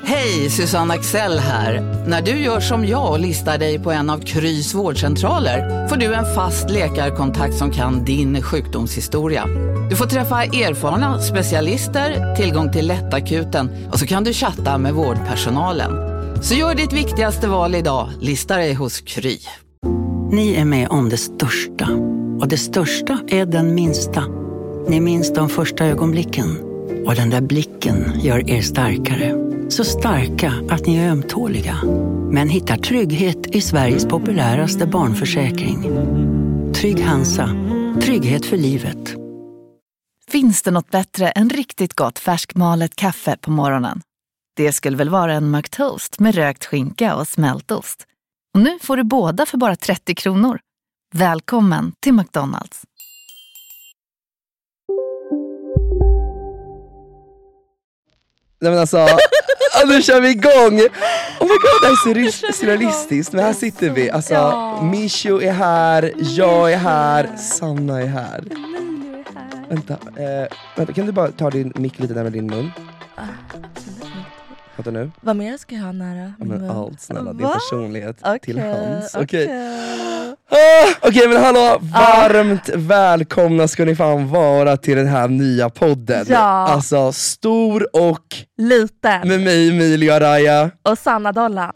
Hej, Susanne Axel här. När du gör som jag och listar dig på en av Krys vårdcentraler får du en fast läkarkontakt som kan din sjukdomshistoria. Du får träffa erfarna specialister, tillgång till lättakuten och så kan du chatta med vårdpersonalen. Så gör ditt viktigaste val idag, listar dig hos Kry. Ni är med om det största. Och det största är den minsta. Ni minns de första ögonblicken. Och den där blicken gör er starkare. Så starka att ni är ömtåliga. Men hittar trygghet i Sveriges populäraste barnförsäkring. Trygg Hansa. Trygghet för livet. Finns det något bättre än riktigt gott färskmalet kaffe på morgonen? Det skulle väl vara en McToast med rökt skinka och smältost. Och nu får du båda för bara 30 kronor. Välkommen till McDonald's. Nej men alltså, nu kör vi igång! Oh my god, det här är surrealistiskt. Men här sitter vi, alltså Mishu är här, jag är här, Sanna är här. Vänta, kan du bara ta din mick lite närmare din mun? Vänta nu. Vad mer ska jag ha nära? Ja, men allt snälla, din personlighet till hands. Okej, men hallå, varmt välkomna ska ni fan vara till den här nya podden. Ja. Alltså stor och liten. Med mig Emilia Araya och Sanna Dolla.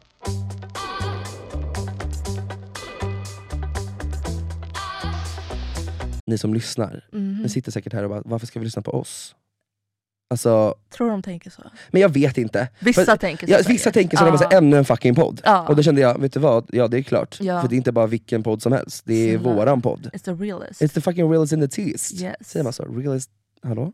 Ni som lyssnar, ni sitter säkert här och bara, varför ska vi lyssna på oss? Alltså, tror de tänker så? Men jag vet inte. Vissa tänker så. Ja, vissa tänker så, de bara ännu en fucking podd. Och då kände jag, vet du vad? Ja, det är klart. För det är inte bara vilken podd som helst. Det är våran podd. It's the realest. It's the fucking realest in the teast. Yes. Säger man så? Realest, hallå?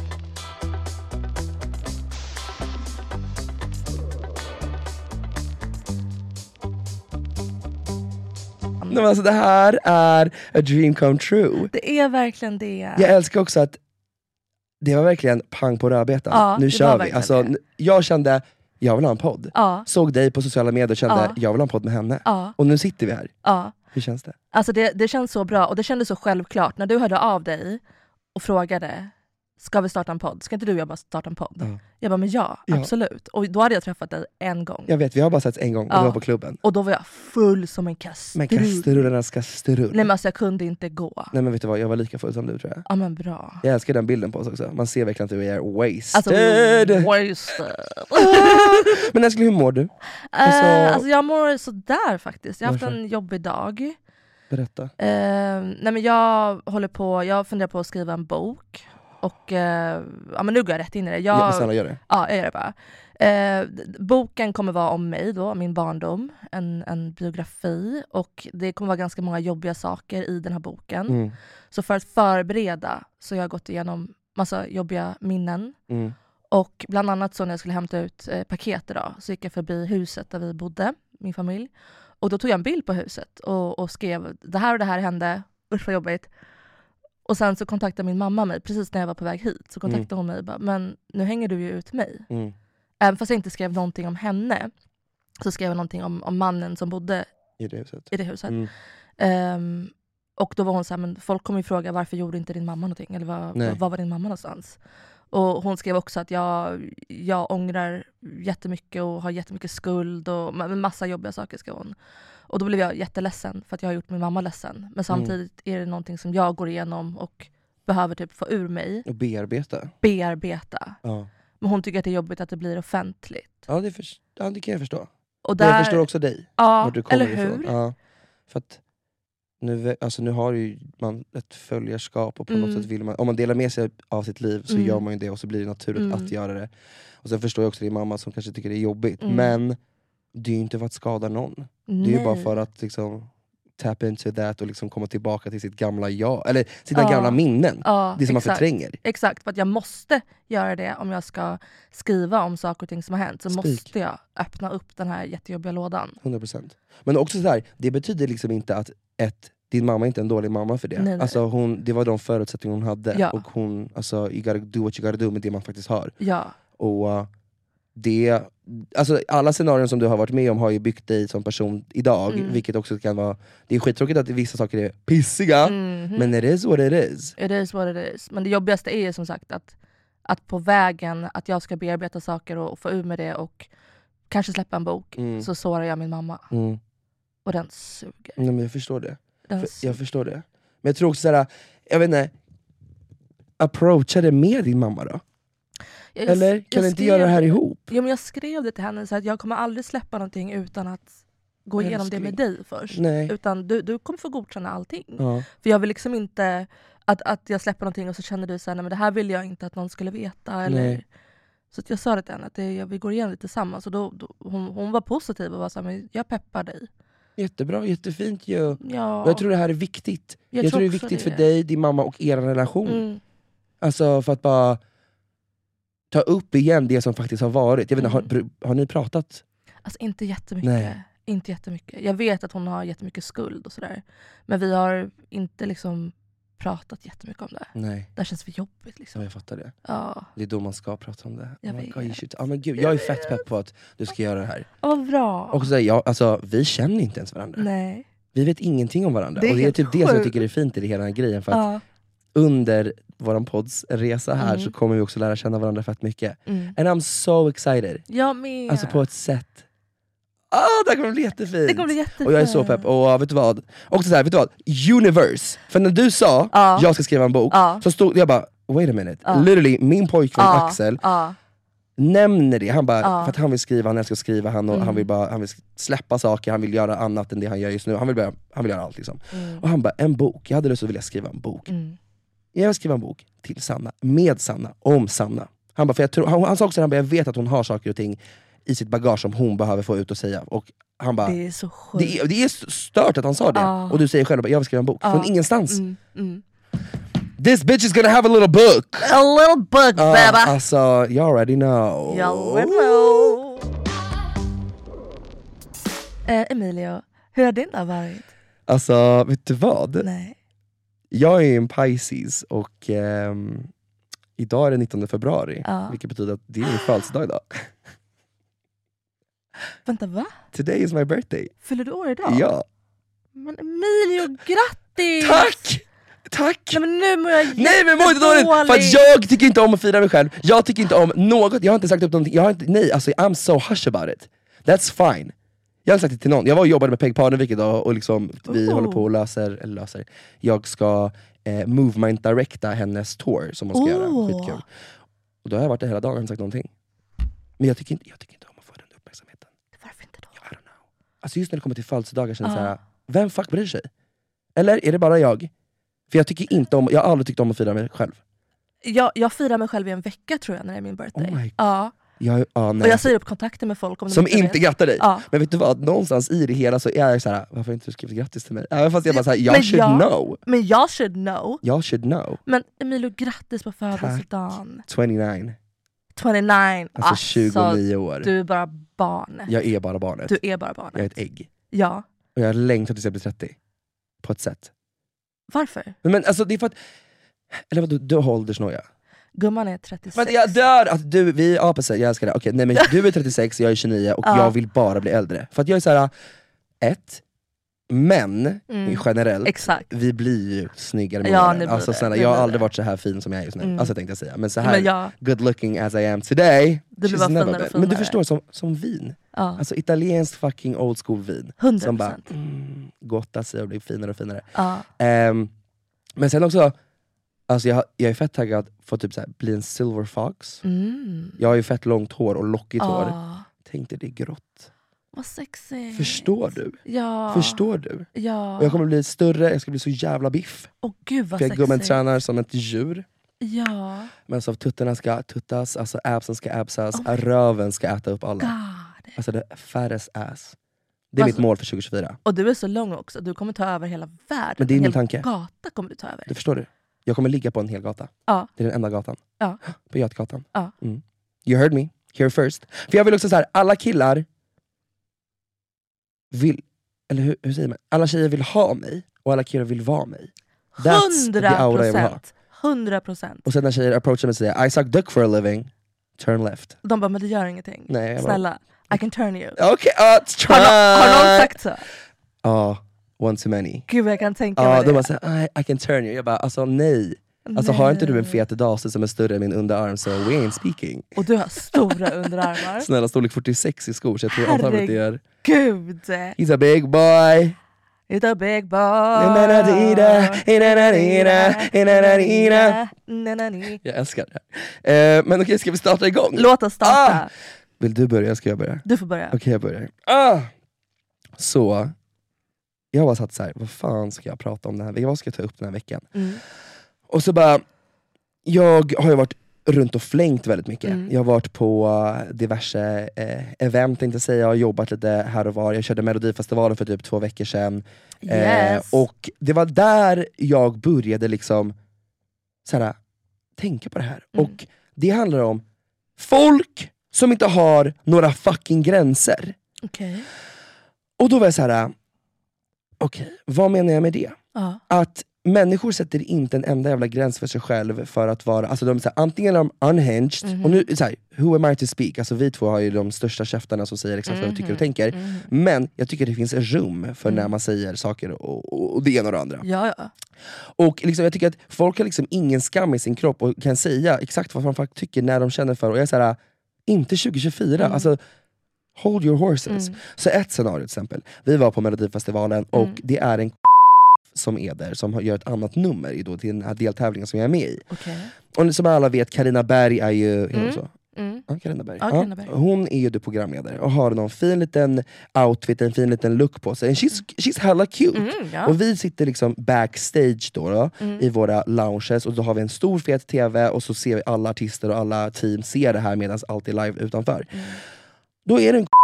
Nej, men alltså det här är a dream come true. Det är verkligen det. Jag älskar också att det var verkligen pang på rödbetan. Ja, nu kör vi. Alltså, jag kände, jag vill ha en podd. Såg dig på sociala medier och kände, jag vill ha en podd med henne. Och nu sitter vi här. Hur känns det? Alltså det känns så bra. Och det kändes så självklart. När du hörde av dig och frågade, ska vi starta en podd? Ska inte du och jag bara starta en podd? Jag bara, men ja, absolut. Och då hade jag träffat dig en gång. Jag vet, vi har bara setts en gång och det var på klubben. Och då var jag full som en kastrull. Men kastrullernas kastrull. Nej men alltså jag kunde inte gå. Nej men vet du vad, jag var lika full som du tror jag. Ja men bra. Jag älskar den bilden på oss också. Man ser verkligen att du är wasted. Alltså wasted. Men älskling, hur mår du? Alltså jag mår sådär faktiskt. Jag har haft en jobbig dag. Berätta. Nej men jag funderar på att skriva en bok. Och men nu går jag rätt in i det. Snälla gör det. Ja, jag gör det bara. Boken kommer vara om mig då, min barndom. En biografi. Och det kommer vara ganska många jobbiga saker i den här boken. Så för att förbereda så jag har gått igenom massa jobbiga minnen. Och bland annat så när jag skulle hämta ut paket idag så gick jag förbi huset där vi bodde, min familj. Och då tog jag en bild på huset och skrev, det här och det här hände, usch vad jobbigt. Och sen så kontaktade min mamma mig, precis när jag var på väg hit. Så kontaktade hon mig och bara, men nu hänger du ju ut mig. Även fast jag inte skrev någonting om henne, så skrev jag någonting om mannen som bodde i det huset. Och då var hon så här, men folk kommer ju fråga, varför gjorde inte din mamma någonting? Eller var var din mamma någonstans? Och hon skrev också att jag ångrar jättemycket och har jättemycket skuld och massa jobbiga saker skrev hon. Och då blev jag jätteledsen för att jag har gjort min mamma ledsen. Men samtidigt är det någonting som jag går igenom och behöver typ få ur mig. Och bearbeta. Ja. Men hon tycker att det är jobbigt att det blir offentligt. Ja, det kan jag förstå. Och jag förstår också dig. Ja, var du kommer eller hur? Ifrån. Ja, för att nu har ju man ett följarskap och på något sätt vill man, om man delar med sig av sitt liv så gör man ju det och så blir det naturligt att göra det. Och sen förstår jag också din mamma som kanske tycker det är jobbigt. Men det är ju inte för att skada någon. Nej. Det är ju bara för att liksom tap into that och liksom komma tillbaka till sitt gamla jag. Eller sina gamla minnen. Det som man förtränger. Exakt, för att jag måste göra det om jag ska skriva om saker och ting som har hänt. Så måste jag öppna upp den här jättejobbiga lådan. 100%. Men också sådär, det betyder liksom inte att din mamma är inte en dålig mamma för det. Nej. Alltså det var de förutsättningar hon hade. Ja. Och hon, alltså, you gotta do what you gotta do med det man faktiskt har. Ja. Och alltså alla scenarion som du har varit med om har ju byggt dig som person idag. Vilket också kan vara, det är skittråkigt att vissa saker är pissiga. Men it is what it is. It is what it is. Men det jobbigaste är som sagt att att på vägen att jag ska bearbeta saker och få ur med det och kanske släppa en bok, så sårar jag min mamma. Och den suger. Nej, men jag förstår det. Jag förstår det. Men jag tror också såhär, jag vet inte, approacha det med din mamma då? Eller kan du inte göra det här ihop? Jo, men jag skrev det till henne så att jag kommer aldrig släppa någonting utan att gå igenom det med dig först. Nej. Utan du kommer få godkänna allting. För jag vill liksom inte att jag släpper någonting och så känner du såhär, nej men det här vill jag inte att någon skulle veta. Eller... Så att jag sa det till henne att vi går igenom det tillsammans. Och då hon var positiv och var såhär, men jag peppar dig. Jättebra, jättefint ju. Ja. Och jag tror det här är viktigt. Jag tror det är viktigt för dig, din mamma och er relation. Alltså för att bara ta upp igen det som faktiskt har varit. Jag vet inte, har ni pratat? Alltså inte jättemycket. Nej. Inte jättemycket. Jag vet att hon har jättemycket skuld och sådär. Men vi har inte liksom pratat jättemycket om det. Nej. Det känns för jobbigt liksom. Ja, jag fattar det. Ja. Det är då man ska prata om det. Jag vet. Men gud, jag är fett pepp på att du ska göra det här. Vad bra. Och så, alltså, vi känner inte ens varandra. Nej. Vi vet ingenting om varandra. Det är och det är typ sjukt. det som jag tycker är fint i det hela den här grejen. För att under våran podds resa här så kommer vi också lära känna varandra fett mycket. And I'm so excited. Jag med. Alltså på ett sätt. Det kommer bli jättefint. Det kommer bli jättefint. Och jag är så pepp. Och vet du vad? Också så här, vet du vad? Universe. För när du sa jag ska skriva en bok, så stod jag bara, wait a minute. Literally, min pojkvän Axel nämner det. Han bara, för att han vill skriva, han älskar att skriva, han vill släppa saker, han vill göra annat än det han gör just nu. Han vill göra allt liksom. Och han bara, en bok. Jag hade lust att vilja skriva en bok. Jag vill skriva en bok till Sanna, med Sanna, om Sanna. Han bara, för jag tror, han sa också att jag vet att hon har saker och ting i sitt bagage som hon behöver få ut och säga. Och han bara, det är så sjukt. Det är stört att han sa det. Och du säger själv, jag vill skriva en bok. Från ingenstans. This bitch is gonna have a little book. A little book, baby. Alltså, you already know. Emilio, hur har din dag varit? Alltså, vet du vad? Nej. Jag är en Pisces och idag är det 19 februari. Vilket betyder att det är min födelsedag idag. Vänta, va? Today is my birthday. Fyller du år idag? Ja. Men Emilio, grattis! Tack! Nej, men nu mår jag jättedåligt. Nej, men mår inte dåligt. För att jag tycker inte om att fira mig själv. Jag tycker inte om något. Jag har inte sagt upp någonting. Alltså I'm so hush about it. That's fine. Jag har sagt det till någon. Jag var och jobbade med Peg Parnevik idag och liksom, vi håller på och löser. Jag ska movement directa hennes tour som hon ska göra. Skitkul. Och då har jag varit där hela dagen och inte sagt någonting. Men jag tycker inte om att få den uppmärksamheten. Varför inte då? I don't know. Alltså just när det kommer till födelsedagar känner jag såhär, vem fuck bryr sig? Eller är det bara jag? För jag tycker inte om, jag har aldrig tyckt om att fira mig själv. Jag firar mig själv i en vecka tror jag när det är min birthday. Oh my God. Ja. Och jag säger upp kontakter med folk om som inte grattar dig. Men vet du vad, någonstans i det hela så är jag såhär, varför har inte du skrivit grattis till mig? Fast jag bara såhär, jag should know. Men jag should know. Jag should know. Men Emilio, grattis på födelsedagen. 29. Alltså 29 år. Du är bara barnet. Jag är bara barnet. Du är bara barnet. Jag är ett ägg. Ja. Och jag längtar tills jag blir 30. På ett sätt. Varför? Men alltså det är för att, eller vad du har åldersnoja. Gumman är 36. Men jag dör att vi är opposite, jag älskar det. Okej, nej men du är 36, jag är 29 och jag vill bara bli äldre. För att jag är såhär, män generellt, exakt. Vi blir ju snyggare med åren. Alltså snälla, jag har aldrig varit så här fin som jag är just nu. Alltså tänkte jag säga. Men så här good looking as I am today. She's never been. Men du förstår, som vin. Alltså italienskt fucking old school vin. 100%. Som bara gottar sig och blir finare och finare. Men sen också, alltså jag är fett taggad för att typ såhär, bli en silver fox. Jag har ju fett långt hår och lockigt hår. Tänkte det är grått. Vad sexigt. Förstår du? Ja. Förstår du? Ja. Och jag kommer bli större, jag ska bli så jävla biff. Gud vad för sexigt. Jag gummen tränar som ett djur. Ja. Men så tuttarna ska tuttas, alltså absen ska absas, röven ska äta upp alla. God. Alltså det fattest ass. Det är mitt mål för 2024. Och du är så lång också, du kommer ta över hela världen. Men det är min tanke. Gata kommer du ta över. Det förstår du. Jag kommer ligga på en hel gata. Det är den enda gatan. På Götgatan. You heard me, here first. För jag vill också så här, alla killar vill, eller hur säger man? Alla tjejer vill ha mig och alla killar vill vara mig. That's the aura jag vill ha. 100%. Och sen när tjejer approachar mig och säger I suck dick for a living, turn left. De bara, men det gör ingenting. Nej, snälla, I can turn you. Okay, try. Har någon sagt så? Ja, one too many. Gud jag kan tänka mig de bara såhär, I can turn you. Jag bara, alltså nej. Alltså har inte du en fet dase som är större än min underarm så we ain't speaking. Och du har stora underarmar. Snälla, storlek 46 i skor så jag tror antagligen det är... Gud! He's a big boy. It's a big boy. Jag älskar det här. Men okej, ska vi starta igång? Låt oss starta. Vill du börja? Ska jag börja? Du får börja. Okej, jag börjar. Så jag bara satt så här, vad fan ska jag prata om den här veckan? Vad ska jag ta upp den här veckan? Och så bara, jag har ju varit runt och flängt väldigt mycket. Jag har varit på diverse event, tänkte säga. Jag har jobbat lite här och var. Jag körde Melodifestivalen för typ 2 veckor sedan. Och det var där jag började liksom såhär, tänka på det här. Och det handlar om folk som inte har några fucking gränser. Och då var jag såhär, okej, vad menar jag med det? Att människor sätter inte en enda jävla gräns för sig själv för att vara, alltså de säger antingen är de unhinged, och nu så här, who am I to speak? Alltså vi två har ju de största käftarna som säger exakt vad vi tycker och tänker, men jag tycker det finns rum för när man säger saker och det ena och det andra. Ja. Och liksom, jag tycker att folk har liksom ingen skam i sin kropp och kan säga exakt vad de faktiskt tycker när de känner för, och jag är såhär, inte 2024, alltså hold your horses. Så ett scenario till exempel, vi var på Melodifestivalen och det är en som är där, som gör ett annat nummer i då, till den här deltävlingen som jag är med i. Och som alla vet, Carina Berg är ju Ja, Carina Berg. Hon är ju programledare och har någon fin liten outfit, en fin liten look på sig. She's hella cute. Och vi sitter liksom backstage då i våra lounges, och då har vi en stor fet tv och så ser vi alla artister och alla team ser det här medan allt är live utanför. Då är det en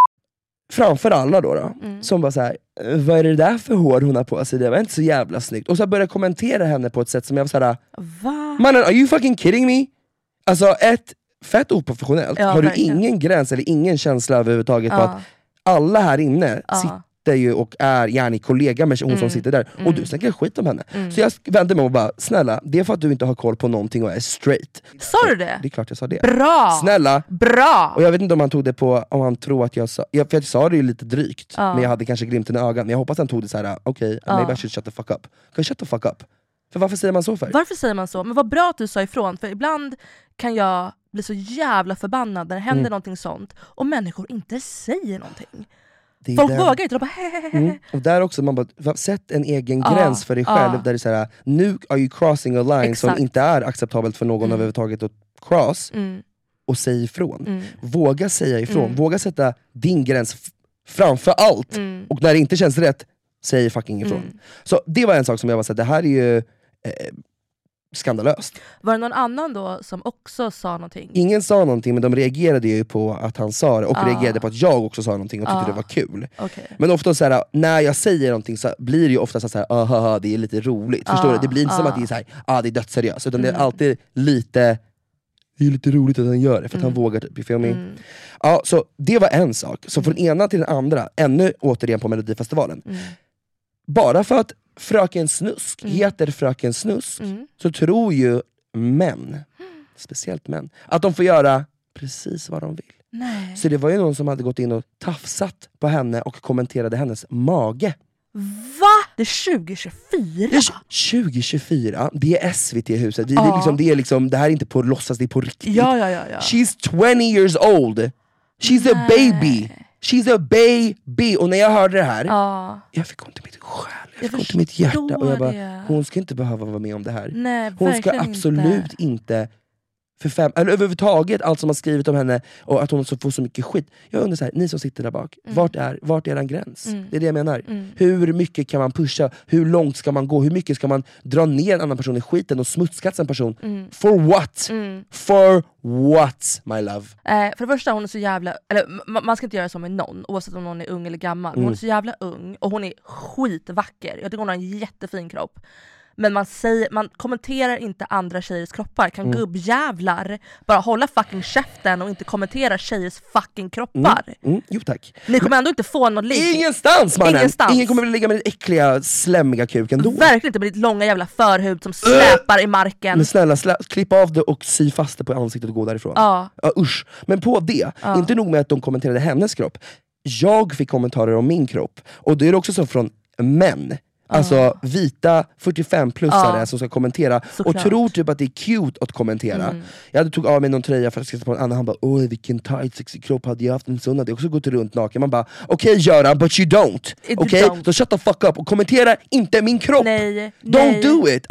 framför alla då som bara såhär, vad är det där för hår hon har på sig? Det var inte så jävla snyggt. Och så började jag kommentera henne på ett sätt som jag var såhär, mannen, are you fucking kidding me? Alltså fett oprofessionellt. Har du ingen gräns eller ingen känsla överhuvudtaget på att alla här inne sitter ju och är gärna kollega med hon som sitter där, och du snackar skit om henne. Så jag vände mig och bara, snälla, det är för att du inte har koll på någonting och är straight. Sa du det? Det är klart jag sa det. Bra! Snälla! Bra! Och jag vet inte om han tog det på, om han tror att jag sa, för jag sa det ju lite drygt, men jag hade kanske glimten i ögat, men jag hoppas han tog det såhär, okej, maybe I should shut the fuck up. Kan shut the fuck up? För varför säger man så för? Varför säger man så? Men vad bra att du sa ifrån, för ibland kan jag bli så jävla förbannad när det händer någonting sånt och människor inte säger någonting. Folk vågar inte, de bara Och där också, man bara, sätt en egen gräns för dig själv, där det är såhär, nu are you crossing a line som inte är acceptabelt för någon överhuvudtaget att cross, och säg ifrån. Våga säga ifrån, våga sätta din gräns framför allt, och när det inte känns rätt, säg fucking ifrån. Så det var en sak som jag var såhär, det här är ju skandalöst. Var det någon annan då som också sa någonting? Ingen sa någonting, men de reagerade ju på att han sa det, och reagerade på att jag också sa någonting och tyckte det var kul. Men ofta så här, när jag säger någonting så blir det ju ofta så här, aha, det är lite roligt. Förstår du? Det blir inte som att det är så här, det är dödsseriöst, utan det är alltid lite, det är lite roligt att han gör det, för att han vågar typ, Ja, så det var en sak. Så från ena till den andra, ännu återigen på Melodifestivalen. Bara för att Fröken Snusk heter Fröken Snusk, så tror ju män, speciellt män, att de får göra precis vad de vill. Nej. Så det var ju någon som hade gått in och tafsat på henne och kommenterade hennes mage. Va? Det är 2024? Det är 2024, det är SVT-huset. Det är liksom, det här är inte på låtsas, det är på riktigt. Ja. She's 20 years old. She's a baby. She's a baby. Och när jag hörde det här, jag fick ont i mitt själ, jag fick ont i mitt hjärta. Och jag bara, hon ska inte behöva vara med om det här. Nej, hon ska absolut inte eller överhuvudtaget allt som har skrivit om henne, och att hon får så mycket skit. Jag undrar så här, ni som sitter där bak, vart är en gräns? Det är det jag menar. Hur mycket kan man pusha? Hur långt ska man gå? Hur mycket ska man dra ner en annan person i skiten och smutskasta en person? For what? For what, my love? För det första, hon är så jävla, eller man ska inte göra så med någon, oavsett om någon är ung eller gammal. Hon är så jävla ung och hon är skitvacker. Jag tycker hon har en jättefin kropp. Men man kommenterar inte andra tjejers kroppar. Kan gubbjävlar bara hålla fucking käften och inte kommentera tjejers fucking kroppar? Jo tack. Ni kommer ändå inte få något ligg. Ingenstans, mannen! Ingen kommer att ligga med den äckliga, slämmiga kuken då. Verkligen inte med ditt långa jävla förhud som släpar i marken. Men snälla, klippa av det och sy fast det på ansiktet och gå därifrån. Usch. Men på det, inte nog med att de kommenterade hennes kropp. Jag fick kommentarer om min kropp. Och det är också så från män. Alltså vita 45-plussare som ska kommentera. Såklart. Och tror typ att det är cute att kommentera. Jag tog av mig någon tröja för att sätta på en annan. Han bara, åh vilken tight sexig kropp, hade jag haft en sån hade jag också gått runt naken. Man bara, okej Göran, but you don't. Okej? Så shut the fuck up och kommentera inte min kropp. Don't do it.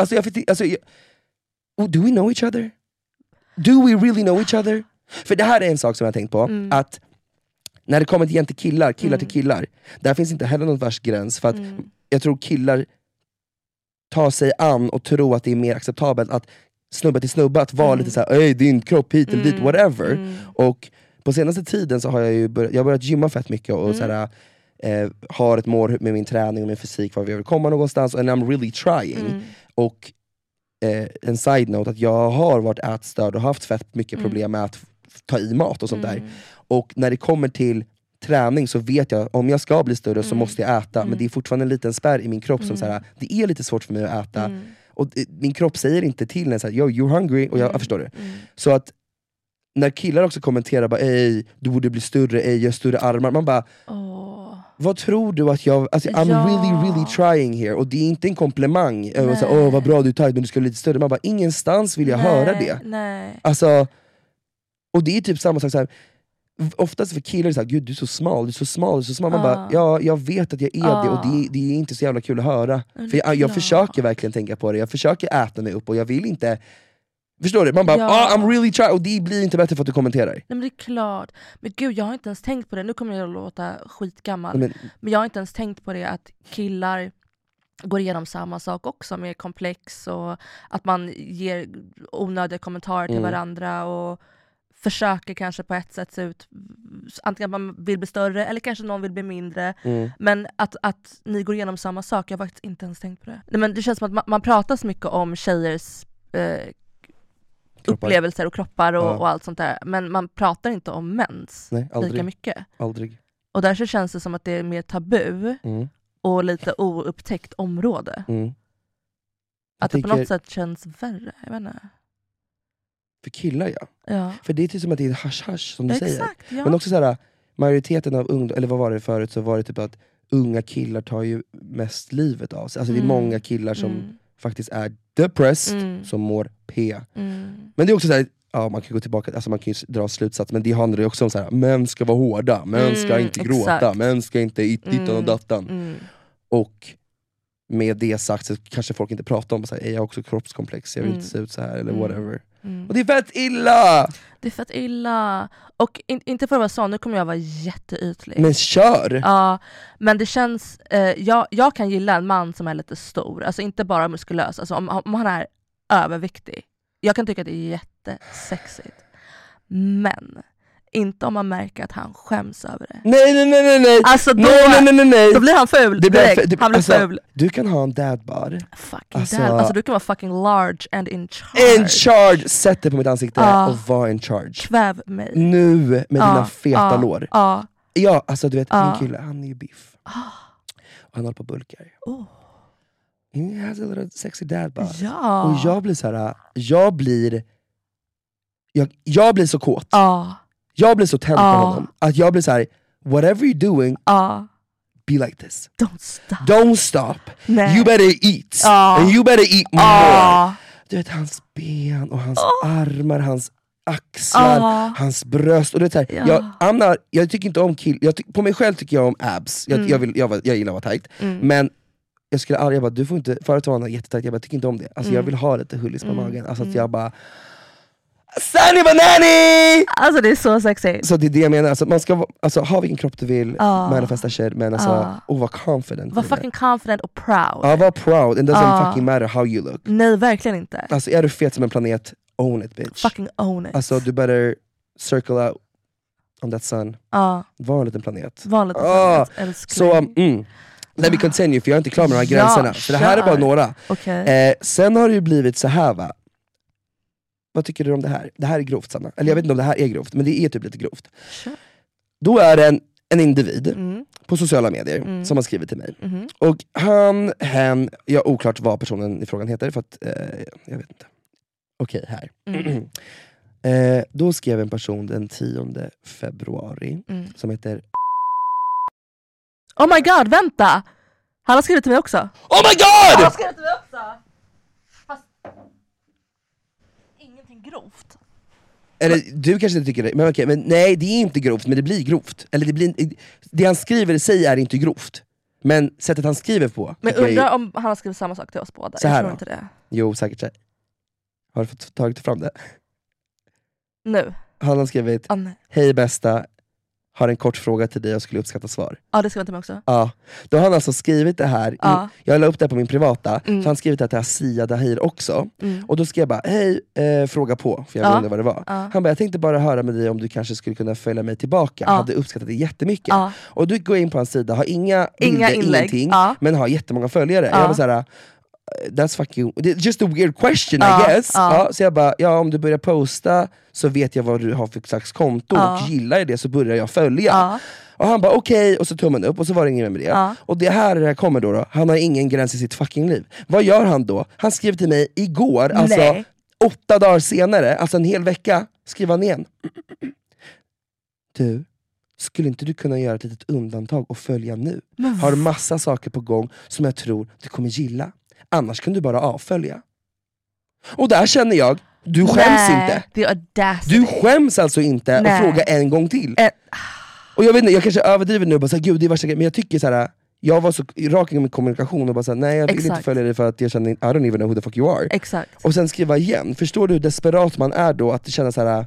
Do we know each other? Do we really know each other? För det här är en sak som jag har tänkt på, att när det kommer till killar till killar, där finns inte heller någon värst gräns. För att jag tror killar tar sig an och tror att det är mer acceptabelt att snubba till snubba, att vara lite såhär, öj din kropp hit eller dit, whatever. Och på senaste tiden så har jag ju börjat gymma fett mycket och såhär, har ett mål med min träning och min fysik, var vi vill komma någonstans, and I'm really trying. Och en side note, att jag har varit ätstörd och haft fett mycket problem med att ta i mat och sånt där. Och när det kommer till träning så vet jag, om jag ska bli större så måste jag äta, men det är fortfarande en liten spärr i min kropp som såhär, det är lite svårt för mig att äta. Och min kropp säger inte till när såhär, yo you're hungry, och jag förstår det. Så att när killar också kommenterar bara, ej du borde bli större, ej jag har större armar, man bara vad tror du att jag, alltså I'm really trying here, och det är inte en komplimang. Åh vad bra du är tight men du ska bli lite större, man bara ingenstans vill jag höra det. Alltså, och det är typ samma sak såhär, oftast för killar är det såhär, gud du är så smal, man bara, ja jag vet att jag är det, och det är inte så jävla kul att höra. För jag försöker verkligen tänka på det, jag försöker äta mig upp och jag vill inte. Förstår du? Man bara, I'm really trying, och det blir inte bättre för att du kommenterar. Nej men det är klart. Men gud, jag har inte ens tänkt på det. Nu kommer jag att låta skitgammal. Men jag har inte ens tänkt på det, att killar går igenom samma sak också med komplex, och att man ger onödiga kommentarer till varandra och försöker kanske på ett sätt se ut, antingen att man vill bli större eller kanske någon vill bli mindre. Men att ni går igenom samma sak, jag har faktiskt inte ens tänkt på det. Nej, men det känns som att man pratar så mycket om tjejers upplevelser och kroppar och allt sånt där, men man pratar inte om mäns lika mycket. Aldrig. Och därför känns det som att det är mer tabu och lite oupptäckt område. Att det på något sätt känns värre, jag vet inte. För killar ja. För det är typ som att det är hasch som du säger. Ja. Men också såhär, majoriteten av ungdomar, eller vad var det förut, så var det typ att unga killar tar ju mest livet av sig. Alltså det är många killar som faktiskt är depressed, som mår P. Men det är också såhär, man kan gå tillbaka, alltså man kan ju dra slutsats, men det handlar ju också om såhär, män ska vara hårda, män ska inte gråta, män ska inte dittan och dattan. Och med det sagt så kanske folk inte pratar om såhär, jag har också kroppskomplex, jag vill inte se ut så här eller whatever. Och det är fett illa! Det är fett illa. Och inte för att vara så, nu kommer jag vara jätteytlig. Men kör! Ja, men det känns, jag kan gilla en man som är lite stor, alltså inte bara muskulös, alltså om han är överviktig. Jag kan tycka att det är jättesexigt. Men inte om man märker att han skäms över det. Nej. Alltså då nej. blir han ful direkt. Han blir ful. Du kan ha en dadbar. Fucking dad. Alltså du kan vara fucking large and in charge. In charge! Sätt dig på mitt ansikte och var in charge. Kväv mig. Nu med dina feta lår. Ja, alltså du vet, min kille, han är ju biff. Och han håller på bulkar. He has a little sexy dadbar. Ja. Och jag blir så här, jag blir så kåt. Jag blir så tänd på honom att jag blir så här: whatever you're doing, be like this. Don't stop. You better eat. And you better eat more. Du vet hans ben och hans armar, hans axlar, hans bröst. Och du vet, så här, jag tycker inte om på mig själv tycker jag om abs. Jag gillar att vara tight. Men jag skulle aldrig, jag bara, du får inte, förut var han jättetajt, jag bara, tycker inte om det. Alltså jag vill ha lite hullis på magen. Alltså att jag bara, Sunny Banani! Alltså det är så sexigt. Så det är det jag menar, alltså, man ska ha vilken kropp du vill, manifesta shit, men alltså, var confident. Var fucking confident och proud. Var proud, it doesn't fucking matter how you look. Nej, verkligen inte. Alltså är du fet som en planet, own it bitch. Fucking own it. Alltså du better circle out on that sun. Var en liten planet. Så, let me continue, för jag är inte klar med de här gränserna. Så det här är bara några. Sen har det ju blivit så här, va. Vad tycker du om det här? Det här är grovt, Sanna. Eller jag vet inte om det här är grovt, men det är typ lite grovt. Då är det en individ på sociala medier som har skrivit till mig. Och hen, jag oklart vad personen i frågan heter, för att jag vet inte. Okej, här. Då skrev en person den 10 februari som heter... Oh my god, vänta! Han har skrivit till mig också. Oh my god! Han har skrivit till mig också. Fast ingenting grovt. Eller du kanske inte tycker det, men okej, men nej, det är inte grovt, men det blir grovt. Eller det han skriver i sig är inte grovt. Men sättet han skriver på. Men undrar om han har skrivit samma sak till oss båda. Så här jag tror då. inte det. Jo, säkert så. Har du fått tagit fram det? Nu. Han har skrivit: hej bästa, har en kort fråga till dig, jag skulle uppskatta svar. Ja, det ska jag till mig också. Ja, då har han alltså skrivit det här, jag la upp det på min privata, så han skrivit det här till Asia Dahir också. Och då skrev jag bara, hej, fråga på, för jag undrar vad det var. Han bara, jag tänkte bara höra med dig om du kanske skulle kunna följa mig tillbaka. Hade uppskattat det jättemycket. Och du går in på hans sida, har inga bilder, ingenting, men har jättemånga följare. Jag var såhär, that's fucking, just a weird question I guess. Så jag bara, om du börjar posta så vet jag vad du har för slags konto, och gillar jag det så börjar jag följa. Och han bara okej, och så tummen upp, och så var det ingen med det. Och det här kommer då, han har ingen gräns i sitt fucking liv. Vad gör han då? Han skrev till mig igår, alltså 8 dagar senare, alltså en hel vecka, skrev han igen. Du, skulle inte du kunna göra ett litet undantag och följa nu? Har massa saker på gång som jag tror du kommer gilla. Annars kan du bara avfölja. Och där känner jag, du skäms inte. Du skäms alltså inte att fråga en gång till. Och jag vet inte, jag kanske överdriver nu och bara såhär, gud det är värsta grejen. Men jag tycker såhär, jag var så rak i min kommunikation och bara såhär, nej jag vill inte följa dig för att jag känner, I don't even know who the fuck you are. Exakt. Och sen skriva igen, förstår du hur desperat man är då att känna såhär.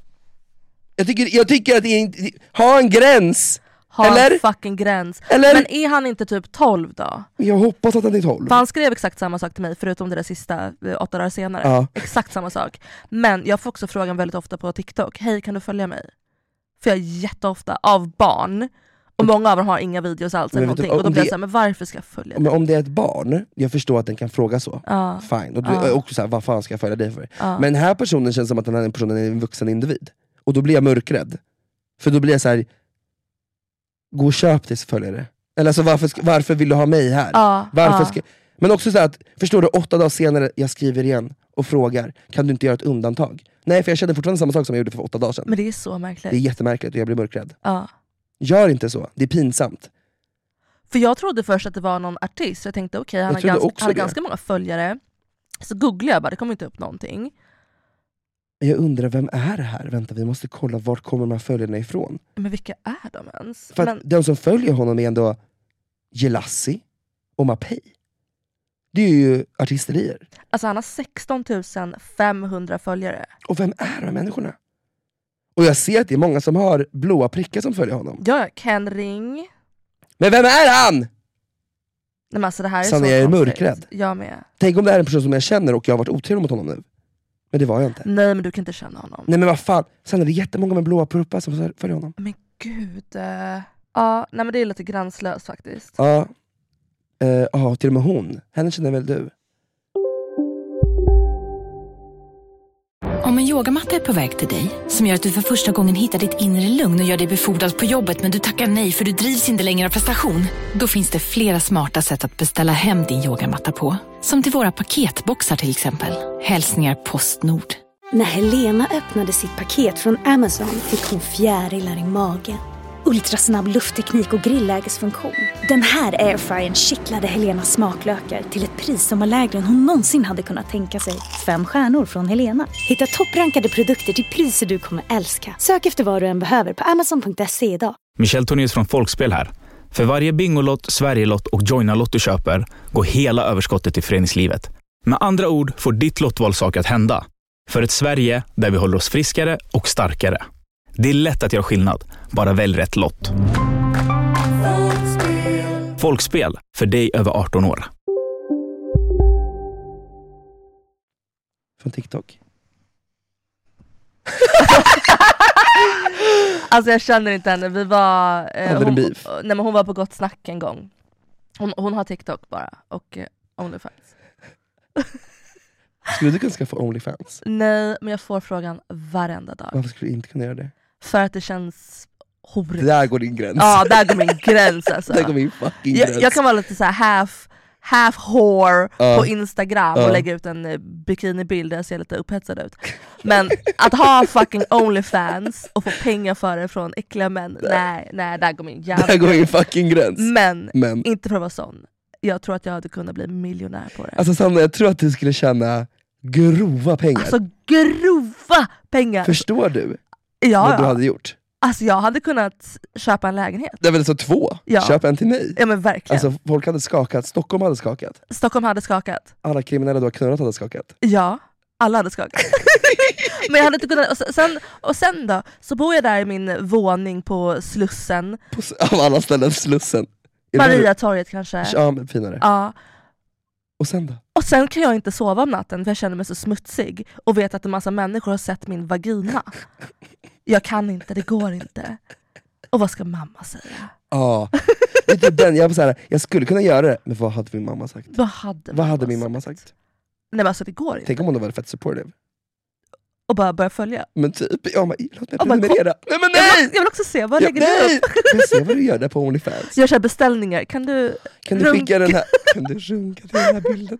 Jag tycker att det är, ha en gräns. En fucking gräns. Eller? Men är han inte typ 12 då? Jag hoppas att han är 12. För han skrev exakt samma sak till mig, förutom det där sista 8 dagar senare. Exakt samma sak. Men jag får också frågan väldigt ofta på TikTok, hej kan du följa mig? För jag jätteofta av barn. Och många av dem har inga videos alls eller någonting. Och då blir jag såhär, men varför ska jag följa dig? Men om det är ett barn, jag förstår att den kan fråga så. Fine. Och du är också såhär, vad fan ska jag följa dig för? Men den här personen känns som att den här personen är en vuxen individ. Och då blir jag mörkrädd. För då blir jag såhär, gå och köp dig följare. Eller alltså varför vill du ha mig här? Men också så att, förstår du, 8 dagar senare jag skriver igen och frågar, kan du inte göra ett undantag? Nej, för jag kände fortfarande samma sak som jag gjorde för 8 dagar sedan. Men det är så märkligt. Det är jättemärkligt och jag blir mörkrädd. Gör inte så, det är pinsamt. För jag trodde först att det var någon artist. Jag tänkte okej, han har ganska många följare. Så googlade jag bara, det kommer inte upp någonting. Jag undrar, vem är det här? Vänta, vi måste kolla, vart kommer de här följarna ifrån? Men vilka är de ens? För att de som följer honom är ändå Jelassi och Mapei. Det är ju artisterier. Alltså han har 16 500 följare. Och vem är de människorna? Och jag ser att det är många som har blåa prickar som följer honom. Ja, Ken Ring. Men vem är han? Nej, men alltså det här är Sanna, så jag är konstigt. mörkrädd. Jag med. Tänk om det här är en person som jag känner och jag har varit otrevlig mot honom nu. Men det var jag inte. Nej, men du kan inte känna honom. Nej, men vad fan. Sen är det jättemånga med blåa puppar som följer honom. Men gud. Ja, nej men det är lite gränslöst faktiskt. Ja. Till och med hon. Henne känner väl du? Om en yogamatta är på väg till dig, som gör att du för första gången hittar ditt inre lugn och gör dig befordrad på jobbet, men du tackar nej för du drivs inte längre av prestation. Då finns det flera smarta sätt att beställa hem din yogamatta på. Som till våra paketboxar till exempel. Hälsningar Postnord. När Helena öppnade sitt paket från Amazon fick hon fjärilar i magen. Ultrasnabb luftteknik och grillägesfunktion. Den här airfryern kittlade Helenas smaklökar till ett pris som var lägre än hon någonsin hade kunnat tänka sig. 5 stjärnor från Helena. Hitta topprankade produkter till priser du kommer älska. Sök efter vad du än behöver på amazon.se idag. Michel Tornéus från Folkspel här. För varje Bingolott, Sverigelott och Joina-lott du köper går hela överskottet till föreningslivet. Med andra ord får ditt lottval saker att hända. För ett Sverige där vi håller oss friskare och starkare. Det är lätt att göra skillnad. Bara välj rätt lott. Folkspel. För dig över 18 år. Från TikTok. Alltså jag känner inte henne. Vi var hon var på Gott Snack en gång. Hon har TikTok bara. Och OnlyFans. Skulle du kunna skaffa OnlyFans? Nej, men jag får frågan varenda dag. Varför skulle du inte kunna göra det? För att det känns horribelt. Där går din gräns. Ja, där går min gräns alltså. Där går min fucking gräns. Jag kan vara lite så här half whore på Instagram och lägga ut en bikinibild där jag ser lite upphetsad ut. Men att ha fucking OnlyFans och få pengar för det från äckliga män, nej, där går min jävla där går min fucking gräns. Men inte för att vara sån. jag tror att jag hade kunnat bli miljonär på det. Alltså Sandra, jag tror att du skulle tjäna grova pengar. Alltså grova pengar! Förstår du vad du hade gjort? Alltså jag hade kunnat köpa en lägenhet. Det är väl så 2? Ja. Köp en till mig. Ja men verkligen. Alltså folk hade skakat, Stockholm hade skakat. Stockholm hade skakat. Alla kriminella du har knullat hade skakat. Ja, alla hade skakat. Men jag hade inte kunnat, och sen då, så bor jag där i min våning på Slussen. Av alla ställen, Slussen. Mariatorget kanske. Ja, men finare. Ja. Och sen då? Och sen kan jag inte sova om natten för jag känner mig så smutsig och vet att en massa människor har sett min vagina. Jag kan inte, det går inte. Och vad ska mamma säga? Ja, jag skulle kunna göra det, men vad hade min mamma sagt? Vad hade min mamma sagt? Nej men alltså det går inte. Tänk om hon var fett supportive. Och bara börja följa. Men typ, låt mig prenumerera. Nej men nej! Jag vill också se, vad lägger du upp? Jag ser vad du gör där på OnlyFans. Jag kör beställningar, kan du skicka den här? Kan du runka till den här bilden?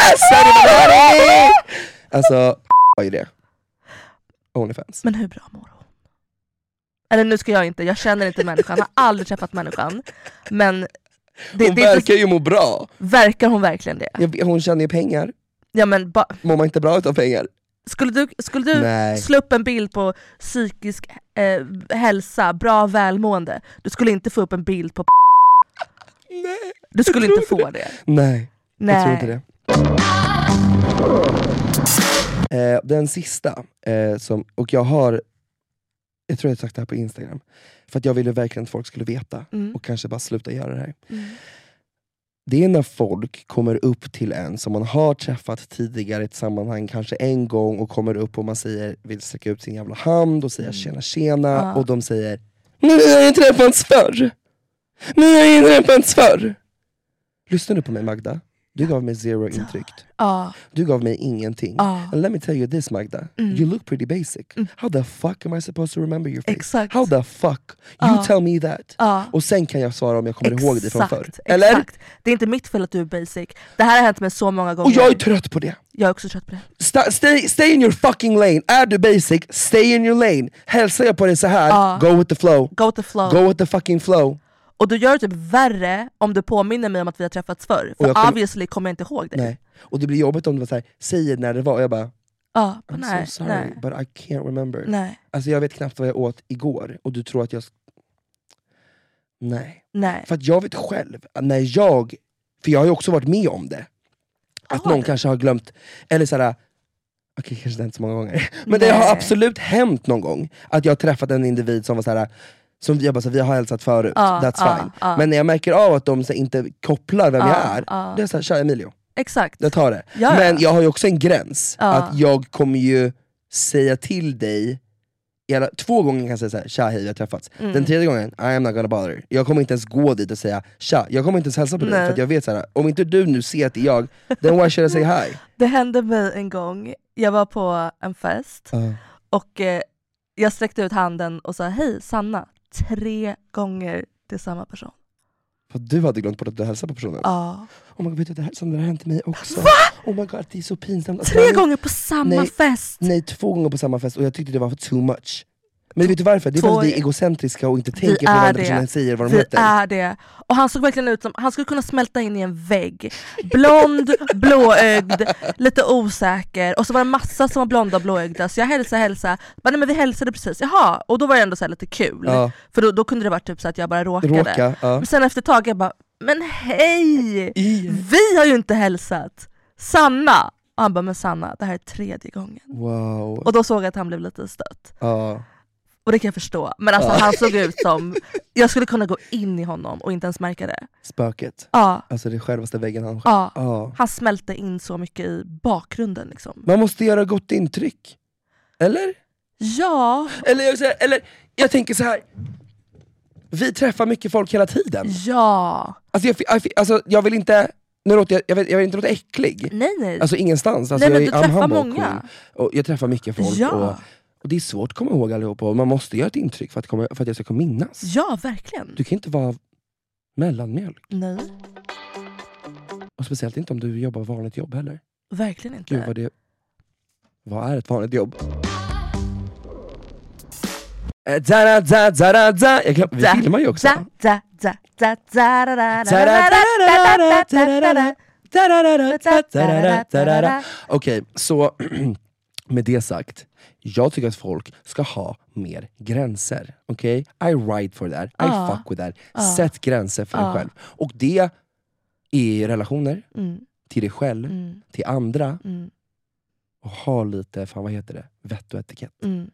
Alltså, vad är det? OnlyFans. Men hur bra mår hon? Eller nu ska jag känner inte människan, jag har aldrig träffat människan. Men hon verkar ju må bra. Verkar hon verkligen det? Hon tjänar ju pengar. Ja, men mår man inte bra utav pengar? Skulle du slå upp en bild på psykisk hälsa, bra välmående? Du skulle inte få upp en bild på Nej. Du skulle inte få det. Nej, jag tror inte det. Den sista och jag tror jag har sagt det här på Instagram, för att jag ville verkligen att folk skulle veta och kanske bara sluta göra det här. Det är när folk kommer upp till en som man har träffat tidigare i ett sammanhang, kanske en gång, och kommer upp och man vill sträcka ut sin jävla hand och säga tjena, och de säger nu har jag träffats förr. Lyssna nu på mig, Magda. Du gav mig 0 intryck. Du gav mig ingenting. And let me tell you this, Magda. You look pretty basic. How the fuck am I supposed to remember your face? Exakt. How the fuck? You tell me that. Och sen kan jag svara om jag kommer ihåg det från förr. Eller? Exakt. Det är inte mitt fel att du är basic. Det här har hänt mig så många gånger. Och jag är trött på det. Jag är också trött på det. Stay in your fucking lane. Är du basic, stay in your lane. Hälsar jag på dig så här, go with the flow. Go with the fucking flow. Och du gör det typ värre om du påminner mig om att vi har träffats förr. För obviously kommer jag inte ihåg det. Nej. Och det blir jobbigt om du var såhär, säger när det var, och jag bara I'm so sorry, but I can't remember. Nej. Alltså jag vet knappt vad jag åt igår, och du tror att jag... Nej. För att jag vet själv, för jag har ju också varit med om det. Att någon kanske har glömt, eller såhär, okej, kanske inte hänt så många gånger. Men det har absolut hänt någon gång att jag har träffat en individ som var såhär, som vi har hälsat förut, that's fine. Men när jag märker av att de så inte kopplar vem jag är, det är såhär, tja Emilio. Exakt. Jag tar det. Men jag har ju också en gräns, att jag kommer ju säga till dig 2 gånger, kan jag säga såhär, tja hej, vi har träffats. Den 3:e gången, I am not gonna bother. Jag kommer inte ens gå dit och säga tja, jag kommer inte ens hälsa på dig, för att jag vet såhär, om inte du nu ser att det är jag, then why should I say hi? Det hände mig en gång, jag var på en fest och jag sträckte ut handen och sa hej Sanna 3 gånger till samma person. För du hade glömt bort att du hälsade på personen? Ja. Oh my god, vet du, det här har hänt mig också. Va? Oh my god, det är så pinsamt. 3 gånger på samma fest? Nej, 2 gånger på samma fest, och jag tyckte det var too much. Men vet du varför? Det är för att vi är egocentriska och inte tänker på vad andra personen säger, vad de heter. Vi är det. Och han såg verkligen ut som, han skulle kunna smälta in i en vägg. Blond, blåögd, lite osäker. Och så var det massa som var blonda och blåögda. Så jag hälsade. Nej men vi hälsade precis. Jaha, och då var det ändå så här lite kul. För då kunde det vara typ så att jag bara råkade. Men sen efter ett tag jag bara, men hej! Vi har ju inte hälsat. Sanna! Och han bara, men Sanna, det här är 3:e gången. Wow. Och då såg jag att han blev lite stött. Och det kan jag förstå. Men alltså han såg ut som, jag skulle kunna gå in i honom och inte ens märka det. Spöket. Alltså det självaste väggen han. Han smälte in så mycket i bakgrunden liksom. Man måste göra gott intryck. Eller? Ja. Eller jag tänker så här. Vi träffar mycket folk hela tiden. Ja. Alltså jag vill inte, jag vill inte låta äcklig. Nej. Alltså ingenstans. Alltså, nej, men du träffar många. Och jag träffar mycket folk. Och det är svårt att komma ihåg allihopa. Och man måste göra ett intryck för att jag ska kunna minnas. Ja, verkligen. Du kan inte vara mellanmjölk. Nej. Och speciellt inte om du jobbar vanligt jobb heller. Verkligen inte. Gud, vad är ett vanligt jobb? Vi filmar ju också. Okej, så med det sagt, jag tycker att folk ska ha mer gränser. Okej? I ride for that, I fuck with that. Sätt gränser för dig själv. Och det är i relationer, till dig själv, till andra. Och ha lite, vad heter det? Vett och etikett.